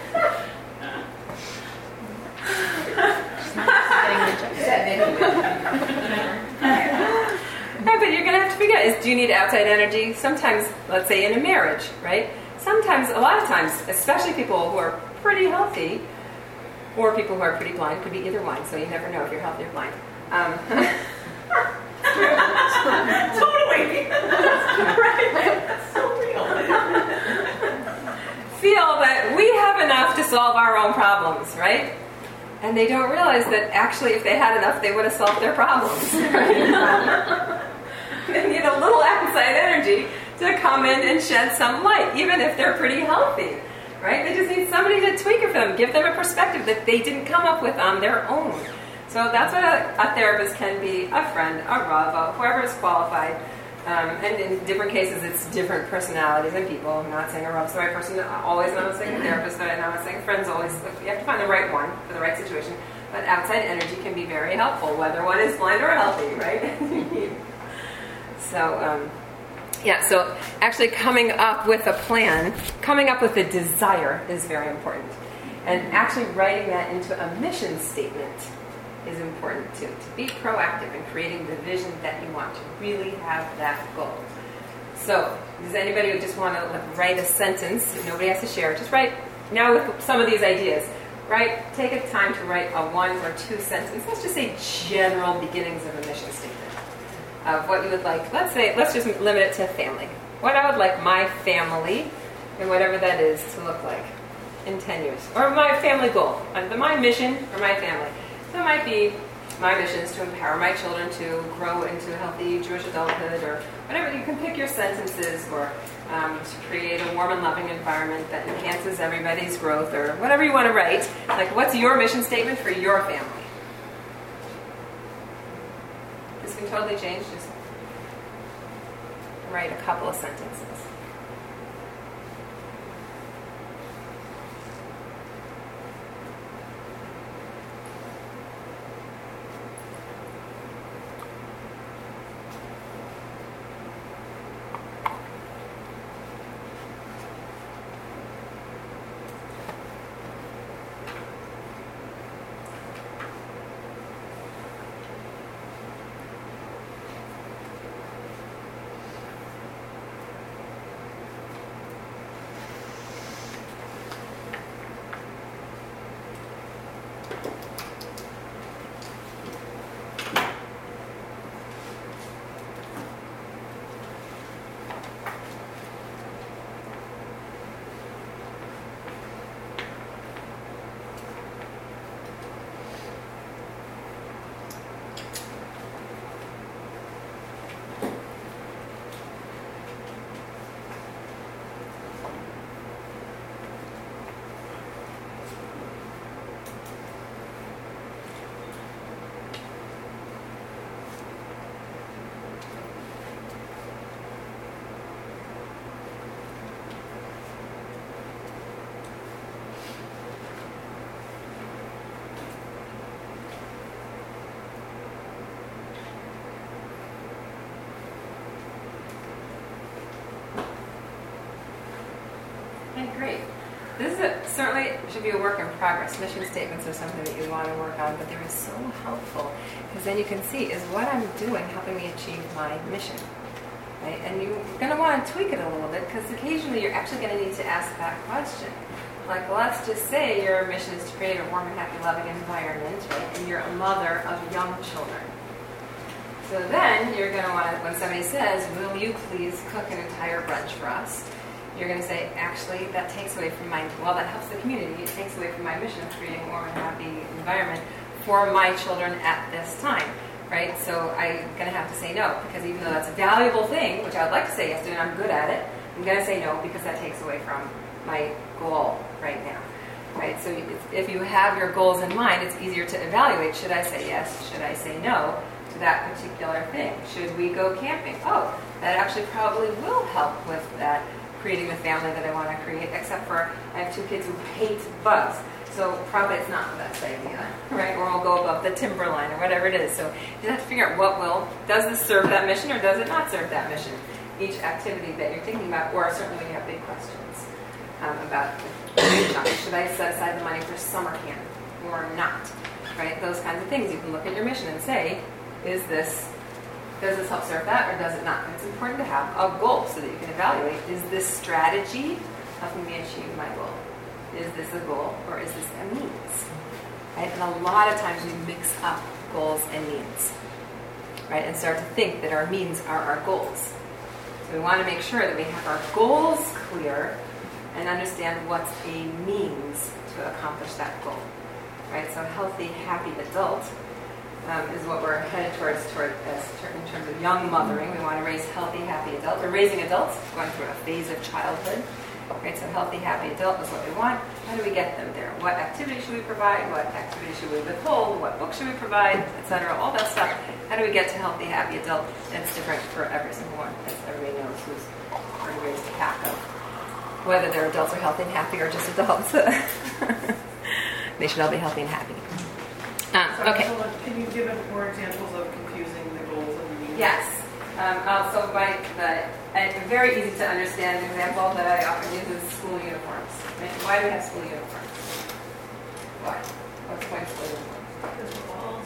Right, but you're going to have to figure out, do you need outside energy? Sometimes, let's say in a marriage, right? Sometimes, a lot of times, especially people who are pretty healthy, or people who are pretty blind, could be either one, so you never know if you're healthy or blind. Totally. Right. That's so real. Feel that we have enough to solve our own problems, right? And they don't realize that actually if they had enough, they would have solved their problems. Right? They need a little outside energy to come in and shed some light, even if they're pretty healthy. Right? They just need somebody to tweak it for them, give them a perspective that they didn't come up with on their own. So that's what a therapist can be, a friend, a Rav, whoever is qualified. And in different cases, it's different personalities and people. I'm not saying a Rav's the right person, always not saying a therapist, I'm not saying friends always. You have to find the right one for the right situation. But outside energy can be very helpful, whether one is blind or healthy, right? So actually coming up with a plan, coming up with a desire is very important. And actually writing that into a mission statement is important too, to be proactive in creating the vision that you want, to really have that goal. So, does anybody who just want to write a sentence, nobody has to share, just write, now with some of these ideas, take a time to write a 1 or 2 sentence, let's just say general beginnings of a mission statement, of what you would like, let's just limit it to family. What I would like my family, and whatever that is, to look like in 10 years. Or my family goal, my mission for my family. So it might be my mission is to empower my children to grow into a healthy Jewish adulthood, or whatever. You can pick your sentences, or to create a warm and loving environment that enhances everybody's growth, or whatever you want to write. Like, what's your mission statement for your family? This can totally change. Just write a couple of sentences. Great. This certainly should be a work in progress. Mission statements are something that you want to work on, but they're so helpful because then you can see, is what I'm doing helping me achieve my mission? right? And you're going to want to tweak it a little bit because occasionally you're actually going to need to ask that question. Like, let's just say your mission is to create a warm and happy, loving environment, right? And you're a mother of young children. So then you're going to want to, when somebody says, will you please cook an entire brunch for us? You're going to say, actually, that takes away from my, well, that helps the community. It takes away from my mission of creating a warm and happy environment for my children at this time, right? So I'm going to have to say no, because even though that's a valuable thing, which I would like to say yes to, and I'm good at it, I'm going to say no because that takes away from my goal right now, right? So if you have your goals in mind, it's easier to evaluate. Should I say yes? Should I say no to that particular thing? Should we go camping? Oh, that actually probably will help with that, creating the family that I want to create, except for I have 2 kids who hate bugs. So probably it's not the best idea, right? Or I'll go above the timberline or whatever it is. So you have to figure out does this serve that mission or does it not serve that mission? Each activity that you're thinking about, or certainly when you have big questions about, should I set aside the money for summer camp or not, right? Those kinds of things. You can look at your mission and say, does this help serve that or does it not? And it's important to have a goal so that you can evaluate, is this strategy helping me achieve my goal? Is this a goal or is this a means? Right? And a lot of times we mix up goals and means, right? And start to think that our means are our goals. So we want to make sure that we have our goals clear and understand what's a means to accomplish that goal, right? So a healthy, happy adult is what we're headed towards in terms of young mothering. We want to raise healthy, happy adults. We're raising adults going through a phase of childhood, right? So healthy, happy adult is what we want. How do we get them there? What activity should we provide? What activity should we withhold? What book should we provide? Etc. All that stuff. How do we get to healthy, happy adult? And it's different for every single one, as everybody knows who's already raised a pack of whether their adults are healthy and happy or just adults. They should all be healthy and happy. Okay. Can you give more examples of confusing the goals and the means? Yes. So a very easy to understand example that I often use is school uniforms. Right? Why do we have school uniforms? Why? What's the point of school uniforms? Because the walls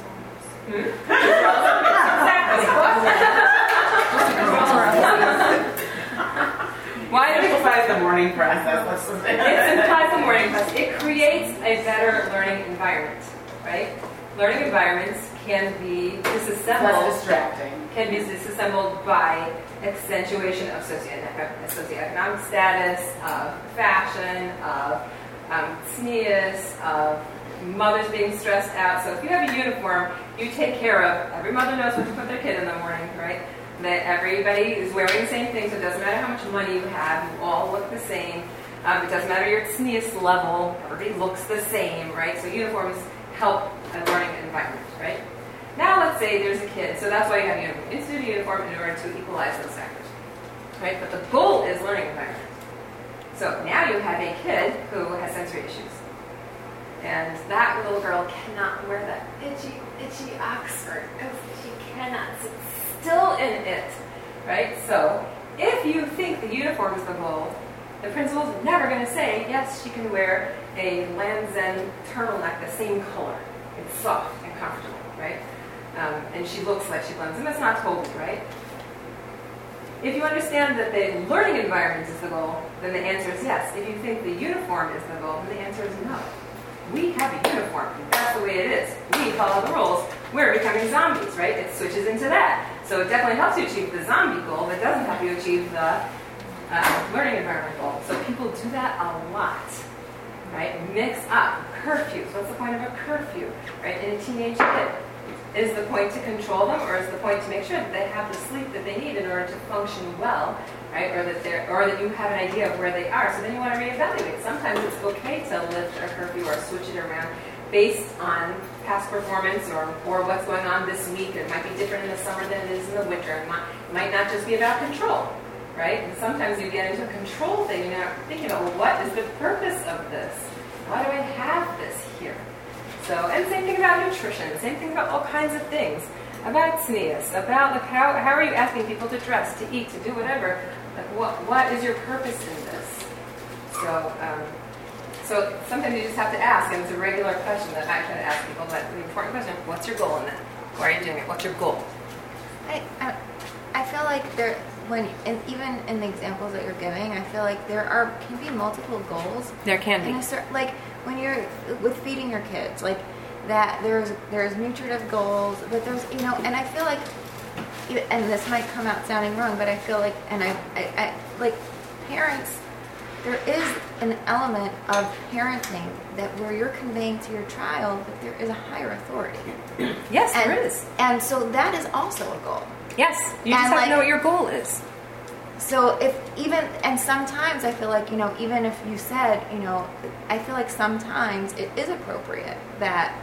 Why do we Simplifies the morning process. It simplifies the morning process. It creates a better learning environment, right? Learning environments can be disassembled. Less distracting. Can be disassembled by accentuation of socioeconomic status, of fashion, of sneeze, of mothers being stressed out. So if you have a uniform, you take care of, every mother knows what to put their kid in the morning, right? That everybody is wearing the same thing, so it doesn't matter how much money you have, you all look the same. It doesn't matter your sneeze level, everybody looks the same, right? So uniforms help a learning environment, right? Now let's say there's a kid, so that's why you have a uniform. Institute a uniform in order to equalize those factors, right? But the goal is learning environment. So now you have a kid who has sensory issues. And that little girl cannot wear that itchy Oxford because she cannot sit still in it, right? So if you think the uniform is the goal, the principal's never going to say, yes, she can wear a Lands' End turtleneck the same color. It's soft and comfortable, right? And she looks like she blends in. That's not totally right. If you understand that the learning environment is the goal, then the answer is yes. If you think the uniform is the goal, then the answer is no. We have a uniform. That's the way it is. We follow the rules. We're becoming zombies, right? It switches into that. So it definitely helps you achieve the zombie goal, but it doesn't help you achieve the learning environment goal. So people do that a lot, right? Mix up curfews. What's the point of a curfew, right? In a teenage kid. Is the point to control them, or is the point to make sure that they have the sleep that they need in order to function well, right? Or that you have an idea of where they are. So then you want to reevaluate. Sometimes it's okay to lift a curfew or switch it around based on past performance or what's going on this week. It might be different in the summer than it is in the winter. It might not just be about control, right? And sometimes you get into a control thing and you're thinking about, well, what is the purpose of this? Why do I have this here? So, and same thing about nutrition, same thing about all kinds of things, about sneeze, about like how are you asking people to dress, to eat, to do whatever? Like what is your purpose in this? So sometimes you just have to ask, and it's a regular question that I try to ask people, but the important question, what's your goal in that? Why are you doing it? What's your goal? I feel like and even in the examples that you're giving, I feel like can be multiple goals. There can In be. a like when you're with feeding your kids, like that there's nutritive goals, but there's, and I feel like, and this might come out sounding wrong, but I feel like, and I like parents, there is an element of parenting that where you're conveying to your child that there is a higher authority. Yes, there is. And so that is also a goal. Yes, you just have to know what your goal is. So and sometimes I feel like, even if you said, I feel like sometimes it is appropriate that,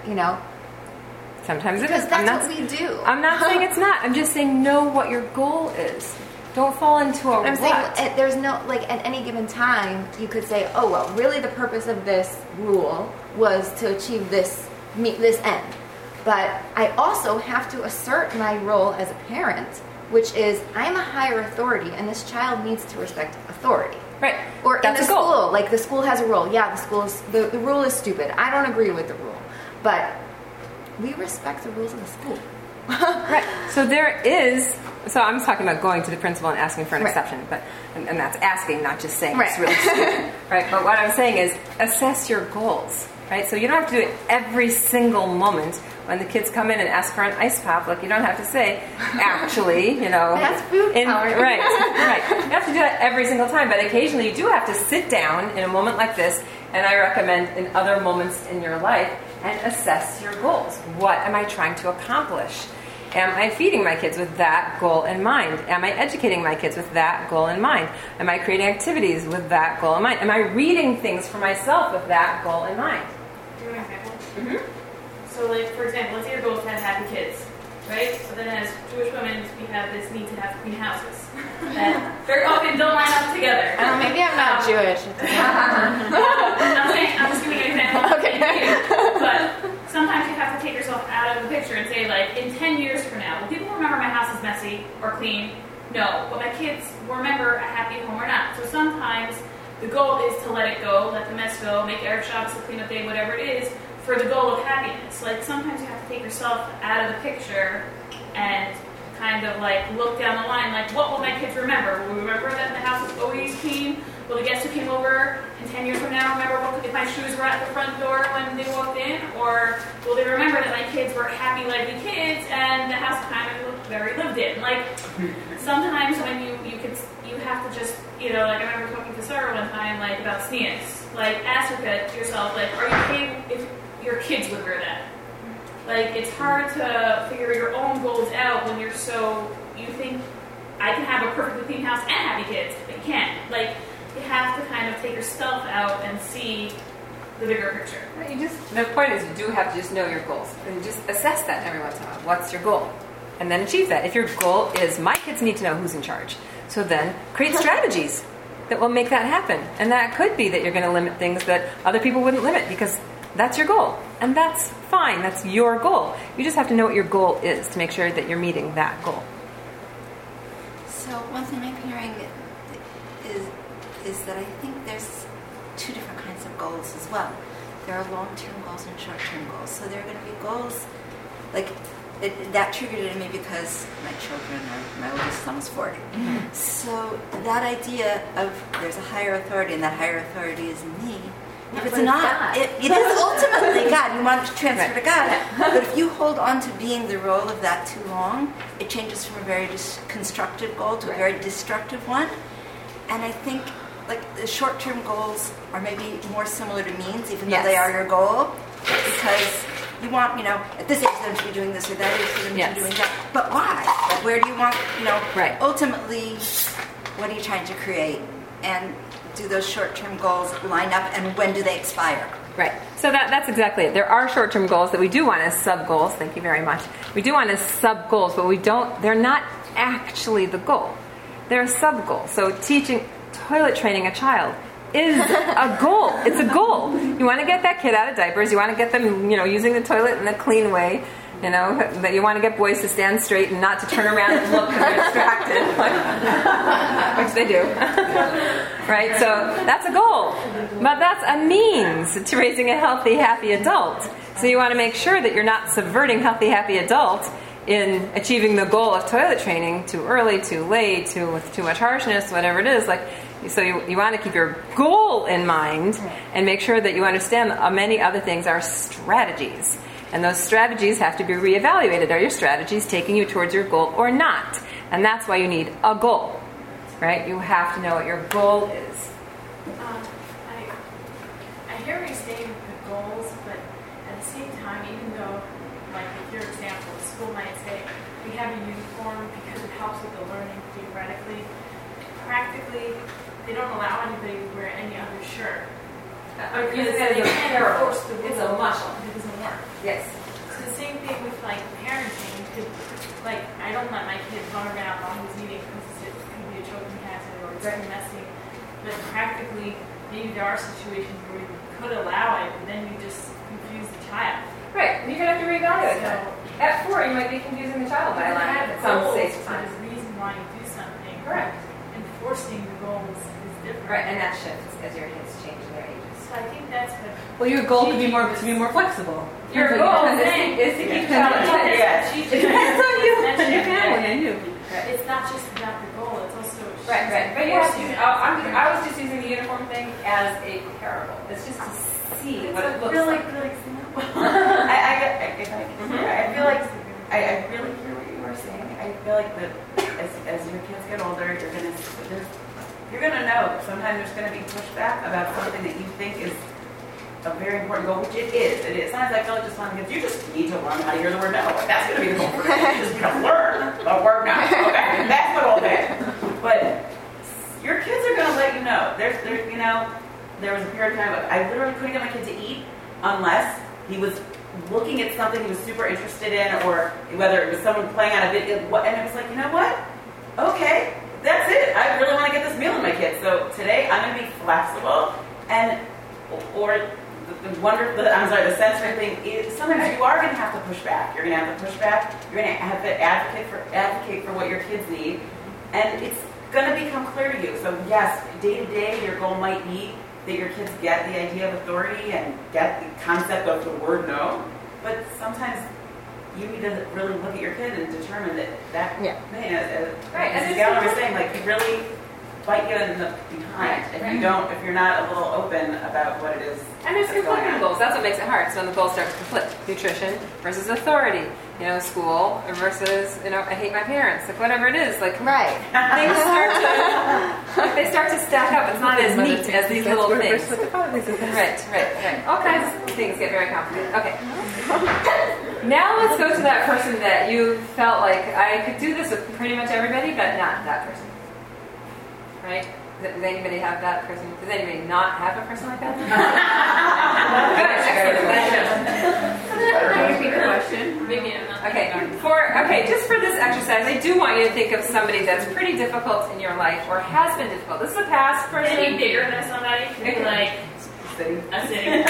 Sometimes it is. because that's what we do. I'm not saying it's not. I'm just saying know what your goal is. Don't fall into a I'm rut. saying there's no, like, at any given time, you could say, oh, well, really the purpose of this rule was to achieve this end. But I also have to assert my role as a parent, which is I'm a higher authority, and this child needs to respect authority. Right. Or That's in the a goal. school, like the school has a rule. Yeah, the rule is stupid. I don't agree with the rule. But we respect the rules of the school. Right. So there is. So I'm talking about going to the principal and asking for an Right. exception, but and that's asking, not just saying Right. it's really stupid. Right. But what I'm saying is assess your goals. Right. So you don't have to do it every single moment when the kids come in and ask for an ice pop. Like you don't have to say, actually, That's food coloring. Right. Right. You don't have to do that every single time, but occasionally you do have to sit down in a moment like this, and I recommend in other moments in your life, and assess your goals. What am I trying to accomplish? Am I feeding my kids with that goal in mind? Am I educating my kids with that goal in mind? Am I creating activities with that goal in mind? Am I reading things for myself with that goal in mind? Do you want an example? Mm-hmm. So, like, for example, let's say your goal is to have happy kids, right? So then as Jewish women, we have this need to have clean houses that very often don't line up together. Maybe I'm not Jewish. I'm just giving you an example. Okay. But sometimes you have to take yourself out of the picture and say, like, in 10 years from now, will people remember my house is messy or clean? No. But my kids will remember a happy home or not. So sometimes the goal is to let it go, let the mess go, make Erev Shabbos a cleanup day, whatever it is, for the goal of happiness. Like, sometimes you have to take yourself out of the picture and kind of, like, look down the line, like, what will my kids remember? Will we remember that the house is always clean? Will the guests who came over in 10 years from now remember if my shoes were at the front door when they walked in? Or will they remember that my kids were happy, lively kids and the house kind of looked very lived in? Like, sometimes when you have to just, like, I remember talking to Sarah one time, like, about sneaks. Like, ask yourself, like, are you okay if your kids would wear that? Like, it's hard to figure your own goals out when you think I can have a perfectly clean house and happy kids, but you can't. Like, you have to kind of take yourself out and see the bigger picture. The point is you do have to just know your goals and just assess that every once in a while. What's your goal? And then achieve that. If your goal is my kids need to know who's in charge, so then create strategies that will make that happen. And that could be that you're going to limit things that other people wouldn't limit because that's your goal. And that's fine. That's your goal. You just have to know what your goal is to make sure that you're meeting that goal. So one thing I'm hearing is that I think there's two different kinds of goals as well. There are long-term goals and short-term goals. So there are going to be goals, like, that triggered it in me because my oldest son was 40. Mm-hmm. So that idea of there's a higher authority and that higher authority is me. If it's not, it is ultimately God. You want to transfer to God. But if you hold on to being the role of that too long, it changes from a very constructive goal to a very destructive one. And I think, like, the short-term goals are maybe more similar to means, even though they are your goal, because you want, at this age them to be doing this or that age for them to be doing that. But why? Like, where do you want, ultimately, what are you trying to create? And do those short-term goals line up, and when do they expire? Right. So that's exactly it. There are short-term goals that we do want as sub-goals. Thank you very much. We do want as sub-goals, but they're not actually the goal. They're a sub-goal. So teaching toilet training a child is a goal. It's a goal. You want to get that kid out of diapers. You want to get them, using the toilet in a clean way. That you want to get boys to stand straight and not to turn around and look when they're distracted, which they do. Right? So that's a goal. But that's a means to raising a healthy, happy adult. So you want to make sure that you're not subverting healthy, happy adult in achieving the goal of toilet training too early, too late, with too much harshness, whatever it is. Like, so you want to keep your goal in mind and make sure that you understand that many other things are strategies. And those strategies have to be reevaluated. Are your strategies taking you towards your goal or not? And that's why you need a goal, right? You have to know what your goal is. I hear what you're saying with the goals, but at the same time, even though, like with your example, the school might say, we have a uniform because it helps with the learning theoretically. Practically, they don't allow anybody to wear any other shirt. Because it's a muscle. It doesn't work. Yes. It's the same thing with like parenting. Like, I don't let my kid run around while he's eating because it could be a choking hazard or it's too messy. But practically, maybe there are situations where you could allow it, but then you just confuse the child. Right. You're going to have to reevaluate that. At 4, you might be confusing the child by allowing it at some stage of time. There's a reason why you do something. Correct. Enforcing the goals is different. Right, and that shifts as your kids change in their ages. So I think that's what... Well, your goal could be more flexible. Your goal is to keep the child attentive. It depends on you and your family and you. It's not just about the goal, it's also... Right. But you have to, I was just using the uniform thing as a parable. It's just to see what it looks like. Good example. I feel like I really hear what you were saying. I feel like that as your kids get older, you're gonna know. Sometimes there's gonna be pushback about something that you think is a very important goal, which it is. It is. Sometimes I feel like just telling kids, you just need to learn how to hear the word no. Like, that's going to be the goal for you. You just got to learn the word no. Okay, that's the goal there. But your kids are going to let you know. There was a period of time I literally couldn't get my kid to eat unless he was looking at something he was super interested in, or whether it was someone playing on a video. And it was like, you know what? Okay, that's it. I really want to get this meal in my kid. So today I'm going to be flexible the sensory thing is sometimes you are going to have to push back. You're going to have to push back. You're going to have to advocate for what your kids need, and it's going to become clear to you. So yes, day to day, your goal might be that your kids get the idea of authority and get the concept of the word no. But sometimes you need to really look at your kid and determine that man, as Gala was saying, like, you really bite you in the behind if you're not a little open about what it is. And there's conflicting goals. That's what makes it hard. So when the goals start to conflict, nutrition versus authority, school versus I hate my parents, like whatever it is, like things start to stack up. It's not as neat as these little things. Right. All kinds of things get very complicated. Okay. Now let's go to that person that you felt like I could do this with pretty much everybody, but not that person. Right? Does anybody have that person? Does anybody not have a person like that? Can you repeat the question? Maybe I'm not. Okay, just for this exercise, I do want you to think of somebody that's pretty difficult in your life or has been difficult. This is a past person. Can it be bigger than somebody? Could be like a city.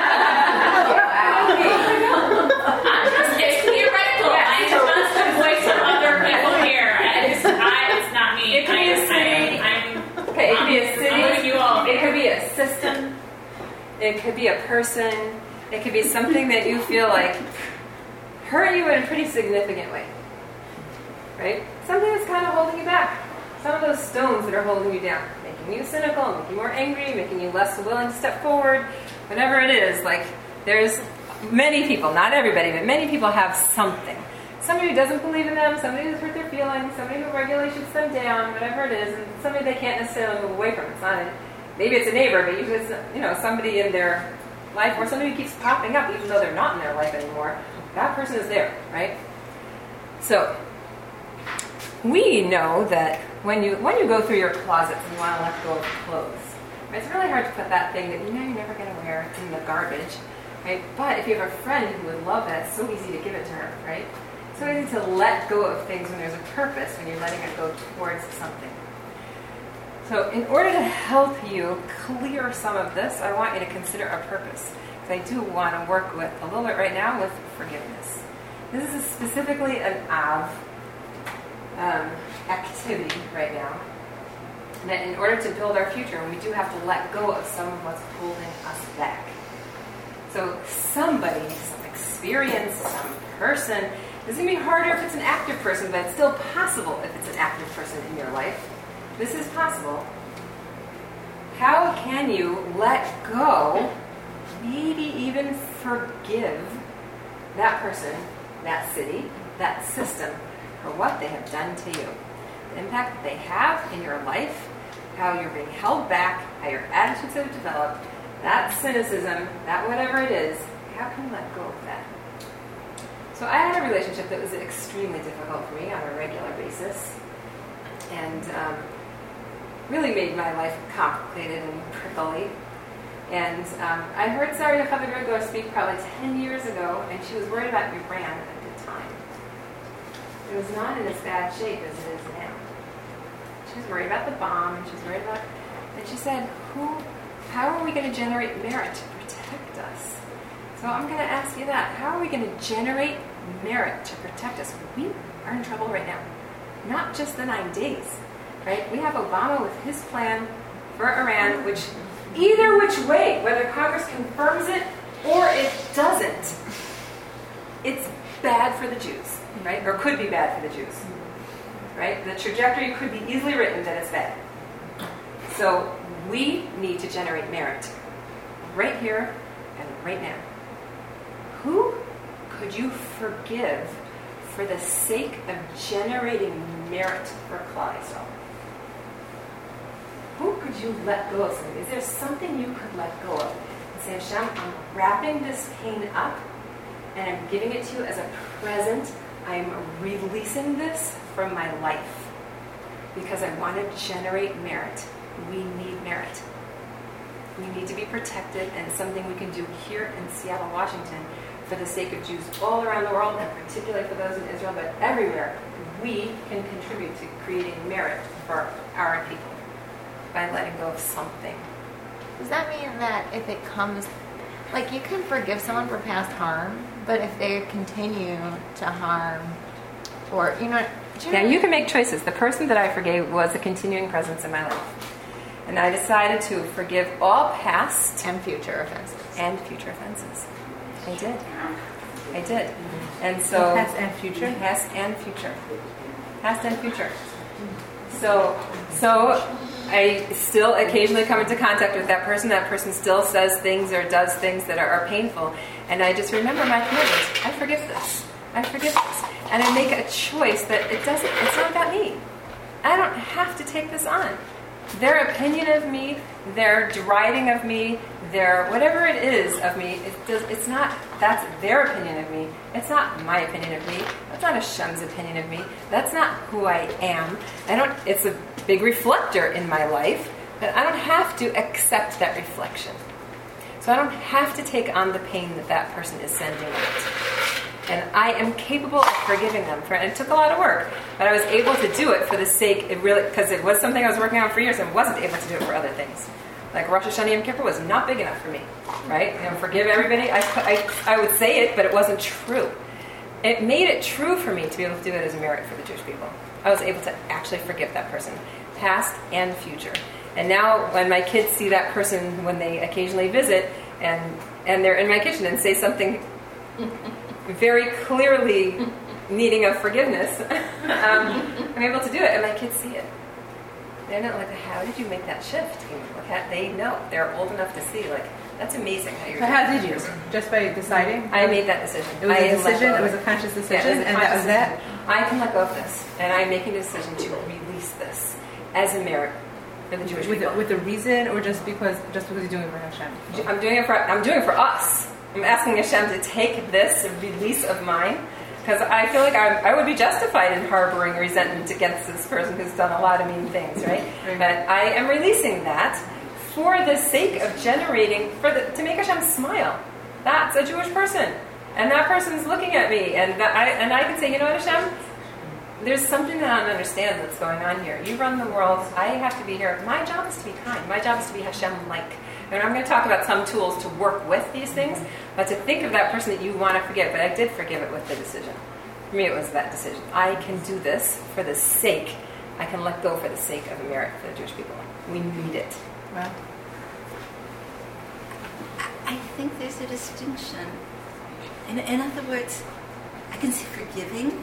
It's theoretical. I just the voice of other people here. It's not me. It could be a city. It could be a city. It could be a system. It could be a person. It could be something that you feel like hurt you in a pretty significant way. Right? Something that's kind of holding you back. Some of those stones that are holding you down, making you cynical, making you more angry, making you less willing to step forward. Whatever it is, like there's many people, not everybody, but many people have something. Somebody who doesn't believe in them, somebody who's hurt their feelings, somebody who regulates them down, whatever it is, and somebody they can't necessarily move away from. It's not maybe it's a neighbor, but usually it's somebody in their life or somebody who keeps popping up even though they're not in their life anymore. That person is there, right? So we know that when you go through your closets and you want to let go of clothes, right, it's really hard to put that thing that you're never going to wear in the garbage, right? But if you have a friend who would love that, it's so easy to give it to her, right? It's so easy to let go of things when there's a purpose, when you're letting it go towards something. So in order to help you clear some of this, I want you to consider a purpose. Because I do want to work with, a little bit right now, with forgiveness. This is specifically an Av activity right now. That in order to build our future, we do have to let go of some of what's holding us back. So somebody, some experience, some person This is going to be harder if it's an active person, but it's still possible if it's an active person in your life. This is possible. How can you let go, maybe even forgive that person, that city, that system for what they have done to you? The impact that they have in your life, how you're being held back, how your attitudes have developed, that cynicism, that whatever it is, how can you let go of that? So I had a relationship that was extremely difficult for me on a regular basis, and really made my life complicated and prickly. And I heard Saria Chavadrego speak probably 10 years ago, and she was worried about Iran at the time. It was not in as bad shape as it is now. She was worried about the bomb, and she was worried about, and she said, how are we going to generate merit to protect us? So I'm going to ask you that. How are we going to generate merit to protect us? We are in trouble right now. Not just the 9 days, right? We have Obama with his plan for Iran, which either which way, whether Congress confirms it or it doesn't, it's bad for the Jews, right? Or could be bad for the Jews, right? The trajectory could be easily written that it's bad. So we need to generate merit right here and right now. Who could you forgive for the sake of generating merit for Klal Yisrael? Who could you let go of something? Is there something you could let go of? And say, Hashem, I'm wrapping this pain up and I'm giving it to you as a present. I'm releasing this from my life because I want to generate merit. We need merit. We need to be protected, and something we can do here in Seattle, Washington, for the sake of Jews all around the world, and particularly for those in Israel, but everywhere, we can contribute to creating merit for our people by letting go of something. Does that mean that if it comes, like you can forgive someone for past harm, but if they continue to harm, or, Yeah, you can make choices. The person that I forgave was a continuing presence in my life. And I decided to forgive all past and future offenses. I did. And so past and future? Past and future. So I still occasionally come into contact with that person. That person still says things or does things that are painful. And I just remember my commitment. I forgive this. And I make a choice that it's not about me. I don't have to take this on. Their opinion of me, their deriding of me, their whatever it is of me, that's their opinion of me. It's not my opinion of me. That's not Hashem's opinion of me. That's not who I am. It's a big reflector in my life, but I don't have to accept that reflection. So I don't have to take on the pain that person is sending out. And I am capable of forgiving them for it. And it took a lot of work, but I was able to do it for the sake, because it was something I was working on for years and wasn't able to do it for other things. Like Rosh Hashanah Yom Kippur was not big enough for me, right? Forgive everybody. I would say it, but it wasn't true. It made it true for me to be able to do it as a merit for the Jewish people. I was able to actually forgive that person, past and future. And now when my kids see that person when they occasionally visit and they're in my kitchen and say something very clearly needing of forgiveness, I'm able to do it, and my kids see it. They're not like, how did you make that shift? They know. They're old enough to see, that's amazing how you're doing. How did you? Just by deciding? I made that decision. It was a decision? It was a conscious decision? And that was that? I can let go of this, and I'm making a decision to release this as a merit for the Jewish people. With a reason, or just because you're doing it for Hashem? I'm doing it for us. I'm asking Hashem to take this release of mine, because I feel like I would be justified in harboring resentment against this person who's done a lot of mean things, right? But I am releasing that for the sake of generating, to make Hashem smile. That's a Jewish person, and that person's looking at me, and I can say, you know what, Hashem? There's something that I don't understand that's going on here. You run the world. I have to be here. My job is to be kind. My job is to be Hashem-like. And I'm going to talk about some tools to work with these things, but to think of that person that you want to forgive. But I did forgive it with the decision. For me, it was that decision. I can do this for the sake. I can let go for the sake of a merit for the Jewish people. We need it. Wow. I think there's a distinction. In other words, I can see forgiving.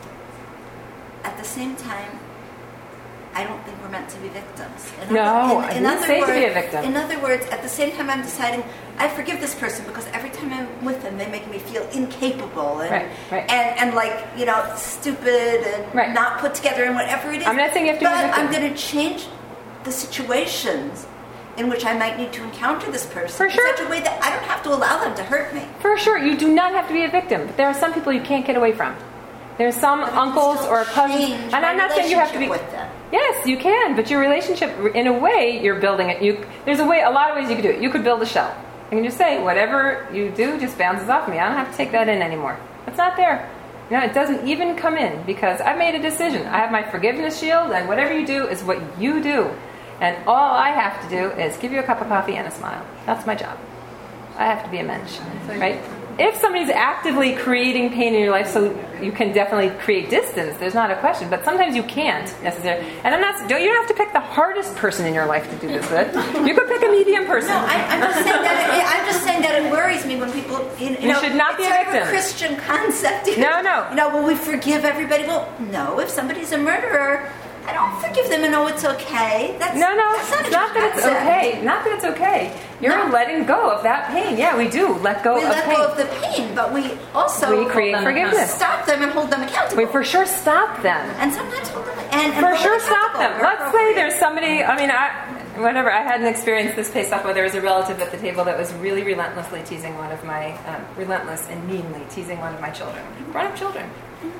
At the same time, I don't think we're meant to be victims. I didn't say to be a victim. In other words, at the same time, I'm deciding I forgive this person because every time I'm with them, they make me feel incapable and and like, you know, stupid and not put together and whatever it is. I'm not saying you have to be a victim. I'm going to change the situations in which I might need to encounter this person in such a way that I don't have to allow them to hurt me. For sure, you do not have to be a victim. But there are some people you can't get away from. There's some uncles or cousins, and I'm not saying you have to be with them. Yes, you can, but your relationship, in a way, you're building it. There's a lot of ways you could do it. You could build a shell. You can just say, whatever you do just bounces off me. I don't have to take that in anymore. It's not there. You know, it doesn't even come in because I've made a decision. I have my forgiveness shield, and whatever you do is what you do. And all I have to do is give you a cup of coffee and a smile. That's my job. I have to be a mensch, right? If somebody's actively creating pain in your life, so you can definitely create distance, there's not a question. But sometimes you can't necessarily. And you don't have to pick the hardest person in your life to do this with. You could pick a medium person. No, I'm just saying that it worries me when people, you should not be a victim. It's sort of a Christian concept. No. You know, will we forgive everybody? Well, no. If somebody's a murderer, I don't forgive them and know it's okay. That's it's not that it's concept. okay. Not that it's okay. You're letting go of that pain. Yeah, we do let go of pain. We let go of the pain, but we also create forgiveness. Stop them and hold them accountable. We for sure stop them. And sometimes hold them and for sure stop them. Let's say there's somebody. I mean, I had an experience this Pesach where there was a relative at the table that was really relentlessly teasing one of my relentless and meanly teasing one of my children, grown-up children.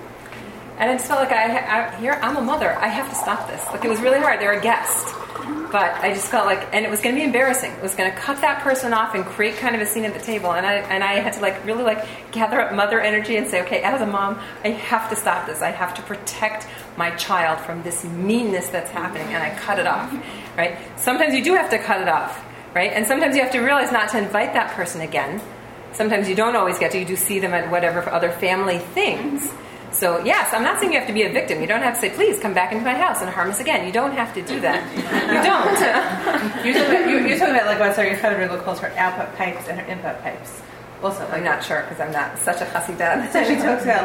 And it just felt like I'm a mother. I have to stop this. Like, it was really hard. They were a guest. But I just felt like, and it was going to be embarrassing. It was going to cut that person off and create kind of a scene at the table. And I had to really gather up mother energy and say, okay, as a mom, I have to stop this. I have to protect my child from this meanness that's happening. And I cut it off, right? Sometimes you do have to cut it off, right? And sometimes you have to realize not to invite that person again. Sometimes you don't always get to. You do see them at whatever other family things. So, yes, I'm not saying you have to be a victim. You don't have to say, please come back into my house and harm us again. You don't have to do that. You don't. You're talking about like what Sarah Federer calls her output pipes and her input pipes. Also, I'm not sure because I'm not such a Hasidah. So she talks about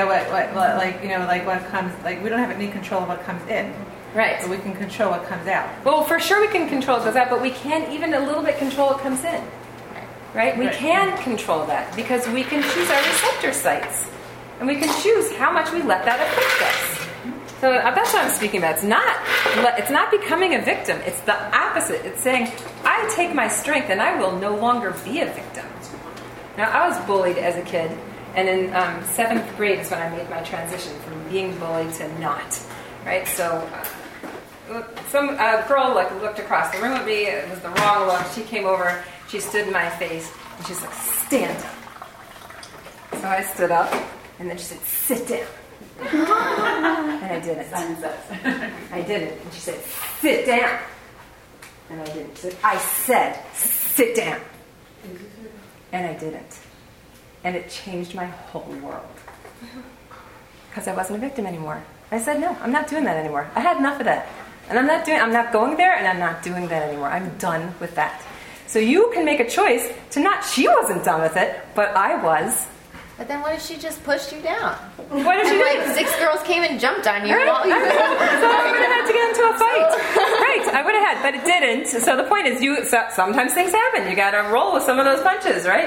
what comes, like we don't have any control of what comes in. Right. But we can control what comes out. Well, for sure we can control what goes out, but we can't even a little bit control what comes in. Right? We can control that because we can choose our receptor sites. And we can choose how much we let that affect us. So that's what I'm speaking about. It's not becoming a victim. It's the opposite. It's saying, I take my strength and I will no longer be a victim. Now, I was bullied as a kid. And in 7th grade is when I made my transition from being bullied to not. Right? So some girl looked across the room at me. It was the wrong look. She came over. She stood in my face. And she's like, stand up. So I stood up. And then she said, sit down. And I didn't. I didn't. And she said, sit down. And I didn't. So I said, sit down. And I didn't. And it changed my whole world. Because I wasn't a victim anymore. I said, no, I'm not doing that anymore. I had enough of that. And I'm not going there, and I'm not doing that anymore. I'm done with that. So you can make a choice to not, she wasn't done with it, but I was. But then what if she just pushed you down? What if she did? Like 6 girls came and jumped on you. Right? So I would have had to get into a fight. Right, I would have had, but it didn't. So the point is, sometimes things happen. You got to roll with some of those punches, right?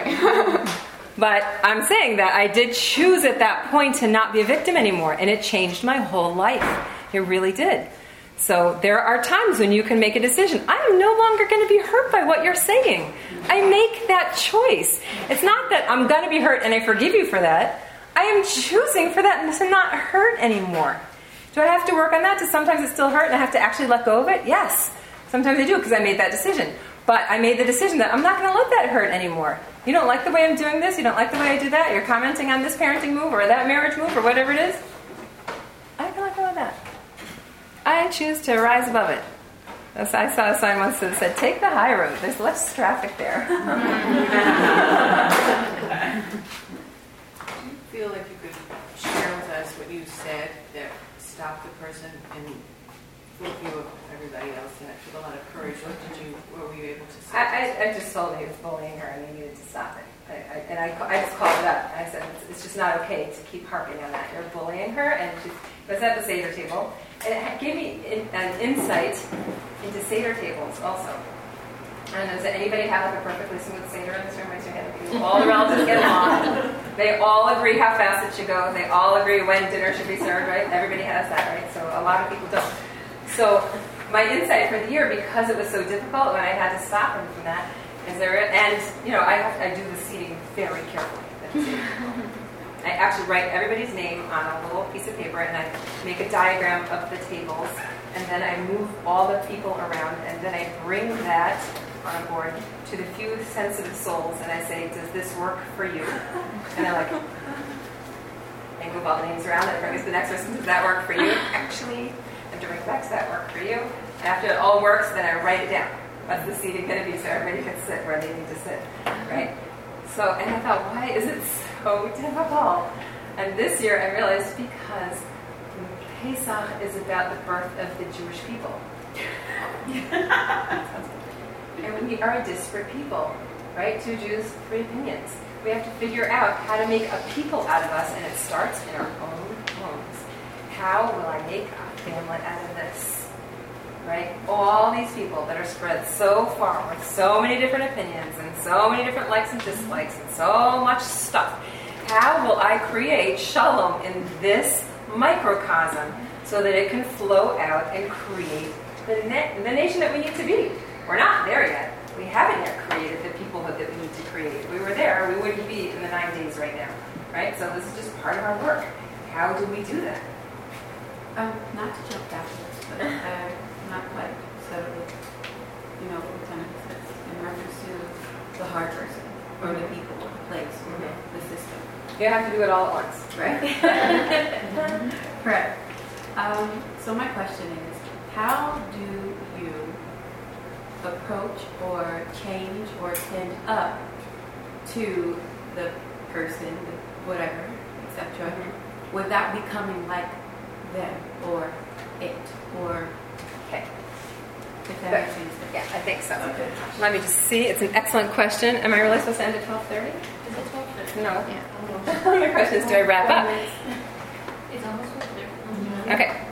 But I'm saying that I did choose at that point to not be a victim anymore, and it changed my whole life. It really did. So there are times when you can make a decision. I am no longer going to be hurt by what you're saying. I make that choice. It's not that I'm going to be hurt and I forgive you for that. I am choosing for that to not hurt anymore. Do I have to work on that? Does sometimes it still hurt and I have to actually let go of it? Yes. Sometimes I do because I made that decision. But I made the decision that I'm not going to let that hurt anymore. You don't like the way I'm doing this? You don't like the way I do that? You're commenting on this parenting move or that marriage move or whatever it is? I can let go of that. I choose to rise above it. I saw a sign once that said, take the high road. There's less traffic there. Do you feel like you could share with us what you said that stopped the person and full view of everybody else and it took a lot of courage? What were you able to say? I just told him he was bullying her and he needed to stop it. I just called it up. I said, it's just not okay to keep harping on that. You're bullying her, and she was at the Seder table. And it gave me an insight into Seder tables also. And does anybody have like a perfectly smooth Seder in this room? Raise your hand. All the relatives get along. They all agree how fast it should go. They all agree when dinner should be served, right? Everybody has that, right? So a lot of people don't. So my insight for the year, because it was so difficult when I had to stop them from that, is I do the seating very carefully. I actually write everybody's name on a little piece of paper, and I make a diagram of the tables, and then I move all the people around, and then I bring that on board to the few sensitive souls, and I say, does this work for you? And I and move all the names around, and I bring it to the next person, does that work for you? Actually, and during sex, that work for you? And after it all works, then I write it down. What's the seating going to be so everybody can sit where they need to sit, right? So, and I thought, why is it so difficult? And this year I realized because Pesach is about the birth of the Jewish people. And we are a disparate people, right? 2 Jews, 3 opinions. We have to figure out how to make a people out of us, and it starts in our own homes. How will I make a family out of this? Right? All these people that are spread so far with so many different opinions and so many different likes and dislikes and so much stuff. How will I create shalom in this microcosm so that it can flow out and create the nation that we need to be? We're not there yet. We haven't yet created the peoplehood that we need to create. If we were there, we wouldn't be in the 9 days right now. Right? So this is just part of our work. How do we do that? Not to jump backwards, but not quite settled with, what Lieutenant says in reference to the hard person, or the people, or the place, or the system. You have to do it all at once. Right? Correct. So my question is, how do you approach or change or stand up to the person, the whatever, etc., without becoming like them or it or okay? If that makes sense. Yeah, I think so. Okay. Let me just see. It's an excellent question. Am I really supposed to end at 12:30? Is it 12:30? No. Yeah. My question is, do I wrap up? It's almost 12:30. Okay.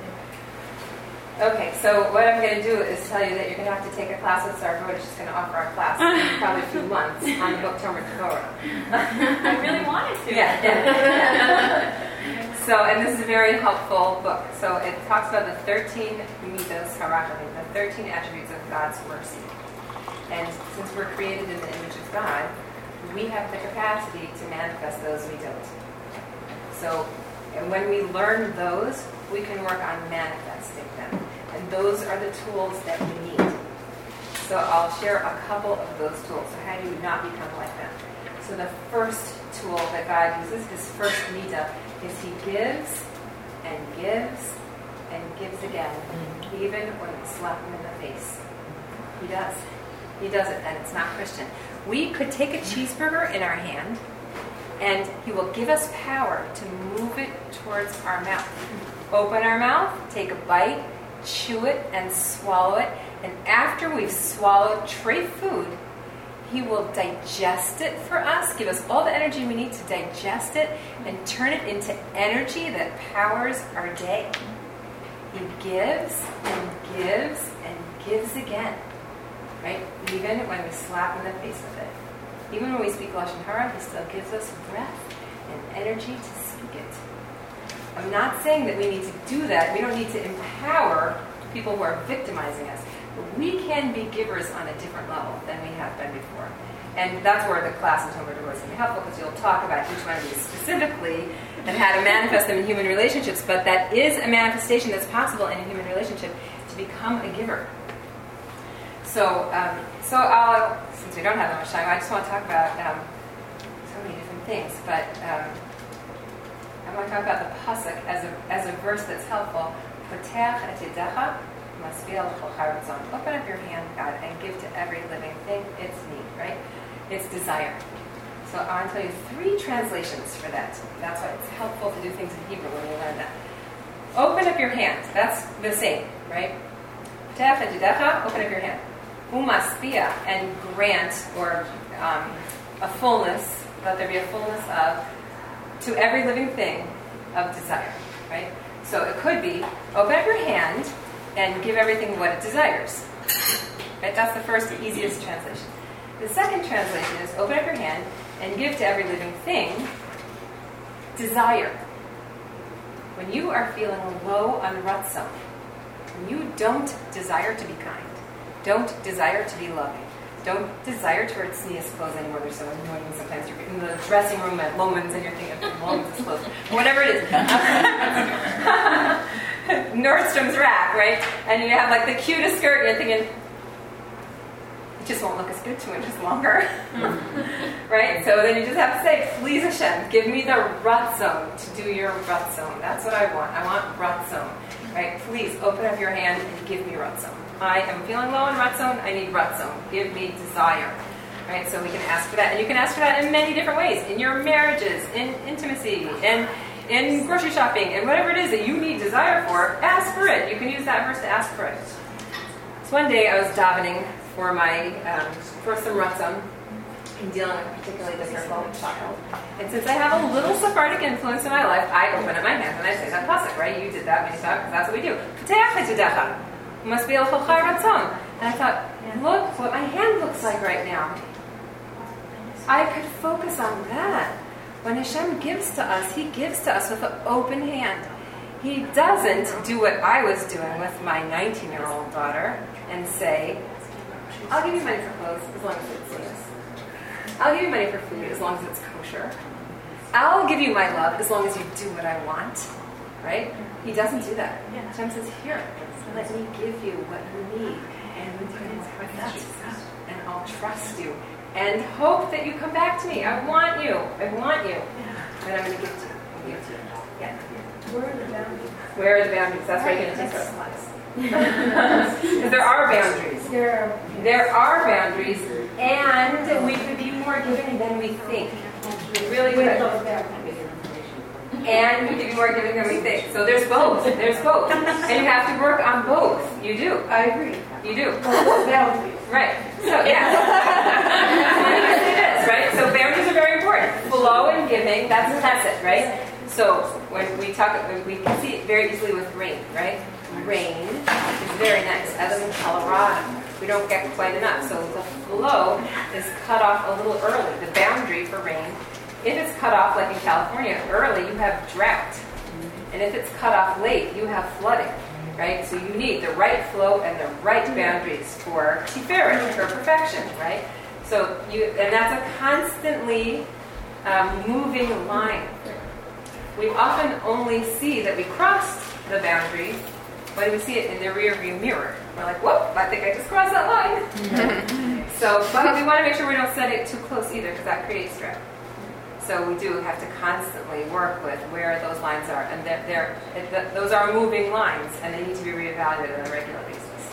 Okay, so what I'm going to do is tell you that you're going to have to take a class with Sarah, which is going to offer our class in probably a few months on the book Tomer Torah. I really wanted to. Yeah. So, and this is a very helpful book. So it talks about the 13 midos harachamim, the 13 attributes of God's mercy. And since we're created in the image of God, we have the capacity to manifest those midot. So, and when we learn those, we can work on manifesting them. And those are the tools that we need. So I'll share a couple of those tools. So how do you not become like them? So the first tool that God uses, his first midah, is he gives and gives and gives again, even when we slap him in the face. He does. He does it, and it's not Christian. We could take a cheeseburger in our hand, and he will give us power to move it towards our mouth. Open our mouth, take a bite, chew it, and swallow it. And after we've swallowed tray food, he will digest it for us, give us all the energy we need to digest it, and turn it into energy that powers our day. He gives and gives and gives again, right? Even when we slap in the face with it. Even when we speak Lashon Hara, he still gives us breath and energy to speak it. I'm not saying that we need to do that. We don't need to empower people who are victimizing us. But we can be givers on a different level than we have been before. And that's where the class in Tomer Devorah is going to be helpful, because you'll talk about each one of these specifically and how to manifest them in human relationships. But that is a manifestation that's possible in a human relationship, to become a giver. So I'll, since we don't have that much time, I just want to talk about so many different things. But I want to talk about the pasuk as a verse that's helpful. Potech et yedecha maspia l'chol charatzon. Open up your hand, God, and give to every living thing its need, right? Its desire. So I want to tell you 3 translations for that. That's why it's helpful to do things in Hebrew when you learn that. Open up your hand. That's the same, right? Potech et yedecha, open up your hand. Umaspia, and grant or a fullness, let there be a fullness of, to every living thing, of desire, right? So it could be, open up your hand and give everything what it desires. Right? That's the first, easiest translation. The second translation is, open up your hand and give to every living thing desire. When you are feeling low on ratzon, when you don't desire to be kind, don't desire to be loving, don't desire to wear tznius clothes anymore. They're so annoying. Sometimes you're in the dressing room at Loman's and you're thinking, Loman's is closed. Whatever it is. Nordstrom's rack, right? And you have like the cutest skirt and you're thinking, it just won't look as good 2 inches longer. Right? So then you just have to say, please Hashem, give me the ratzon to do your ratzon. That's what I want. I want ratzon. Right? Please open up your hand and give me ratzon. I am feeling low on ratzon. I need ratzon. Give me desire. Right? So we can ask for that. And you can ask for that in many different ways. In your marriages, in intimacy, in grocery shopping, and whatever it is that you need desire for, ask for it. You can use that verse to ask for it. So one day I was davening for my for some ratzon in dealing with a particularly difficult child. And since I have a little Sephardic influence in my life, I open up my hand and I say that pasuk, right? You did that when you talk, because that's what we do. Must be al-chachar ratzon. And I thought, look what my hand looks like right now. I could focus on that. When Hashem gives to us, He gives to us with an open hand. He doesn't do what I was doing with my 19-year-old daughter and say, I'll give you money for clothes as long as it's clean. I'll give you money for food as long as it's kosher. I'll give you my love as long as you do what I want. Right? He doesn't do that. Hashem says, here, let me give you what you need. And I'll trust you. And hope that you come back to me. I want you. And I'm going to give to you. I'll give to you. Yeah. Where are the boundaries? Where are the boundaries? That's where you're going to take those lives. Because there are boundaries. There are boundaries, and we could be more giving than we think. We really could. And we could be more giving than we think. So there's both. There's both. And you have to work on both. You do. I agree. You do. Boundaries. Right. So, yeah. It is, right? So boundaries are very important. Flow and giving, that's chesed, right? So when we can see it very easily with rain, right? Rain is very nice. I live in Colorado. We don't get quite enough. So the flow is cut off a little early. The boundary for rain, if it's cut off like in California early, you have drought. And if it's cut off late, you have flooding. Right? So you need the right flow and the right boundaries for tiferet, for perfection, right? So and that's a constantly moving line. We often only see that we crossed the boundary when we see it in the rear view mirror. We're like, whoop, I think I just crossed that line. But we want to make sure we don't set it too close either, because that creates stress. So we do have to constantly work with where those lines are, and those are moving lines, and they need to be reevaluated on a regular basis.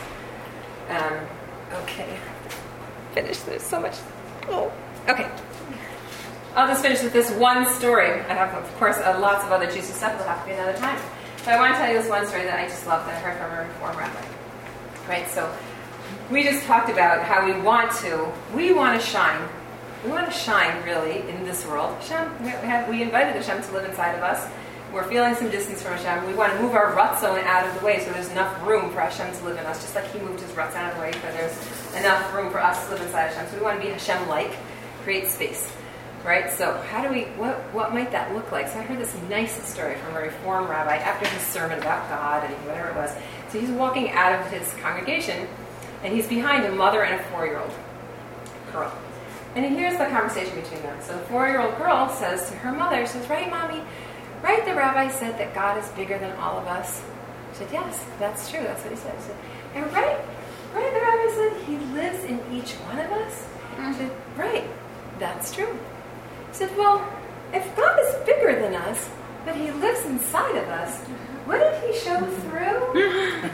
Okay, finish. There's so much. Oh, okay. I'll just finish with this one story. I have, of course, lots of other juicy stuff. It'll have to be another time. But I want to tell you this one story that I just love that I heard from a Reform rabbi. Right. So we just talked about how we want to shine. We want to shine, really, in this world. Hashem, we invited Hashem to live inside of us. We're feeling some distance from Hashem. We want to move our ratzon out of the way so there's enough room for Hashem to live in us, just like He moved His ratzon out of the way, but there's enough room for us to live inside Hashem. So we want to be Hashem-like, create space. Right? So what might that look like? So I heard this nice story from a Reform rabbi after his sermon about God and whatever it was. So he's walking out of his congregation, and he's behind a mother and a 4-year-old girl. And he hears the conversation between them. So the 4-year-old girl says to her mother, says, right, Mommy, right, the rabbi said that God is bigger than all of us. She said, yes, that's true. That's what he said. She said, and right, the rabbi said he lives in each one of us. She said, right, that's true. He said, well, if God is bigger than us, but He lives inside of us, wouldn't He show through?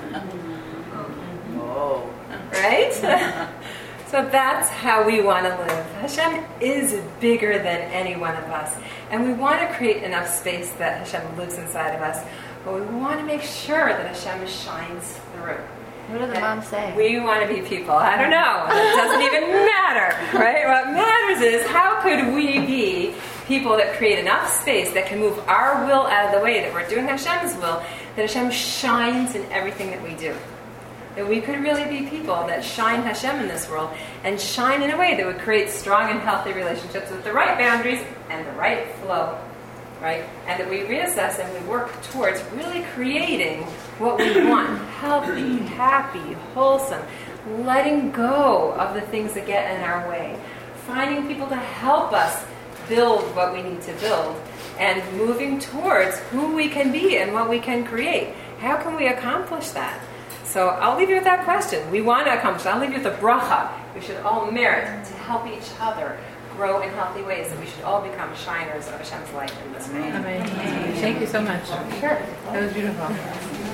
Oh. Right? So that's how we want to live. Hashem is bigger than any one of us. And we want to create enough space that Hashem lives inside of us. But we want to make sure that Hashem shines through. What do the moms say? We want to be people. I don't know. It doesn't even matter, right? What matters is how could we be people that create enough space that can move our will out of the way, that we're doing Hashem's will, that Hashem shines in everything that we do. That we could really be people that shine Hashem in this world and shine in a way that would create strong and healthy relationships with the right boundaries and the right flow, right? And that we reassess and we work towards really creating what we want. Healthy, happy, wholesome. Letting go of the things that get in our way. Finding people to help us build what we need to build. And moving towards who we can be and what we can create. How can we accomplish that? So I'll leave you with that question. We want to accomplish that. I'll leave you with a bracha. We should all merit to help each other grow in healthy ways, and we should all become shiners of Hashem's light in this world. Amazing. Thank you so much. Sure. That was beautiful.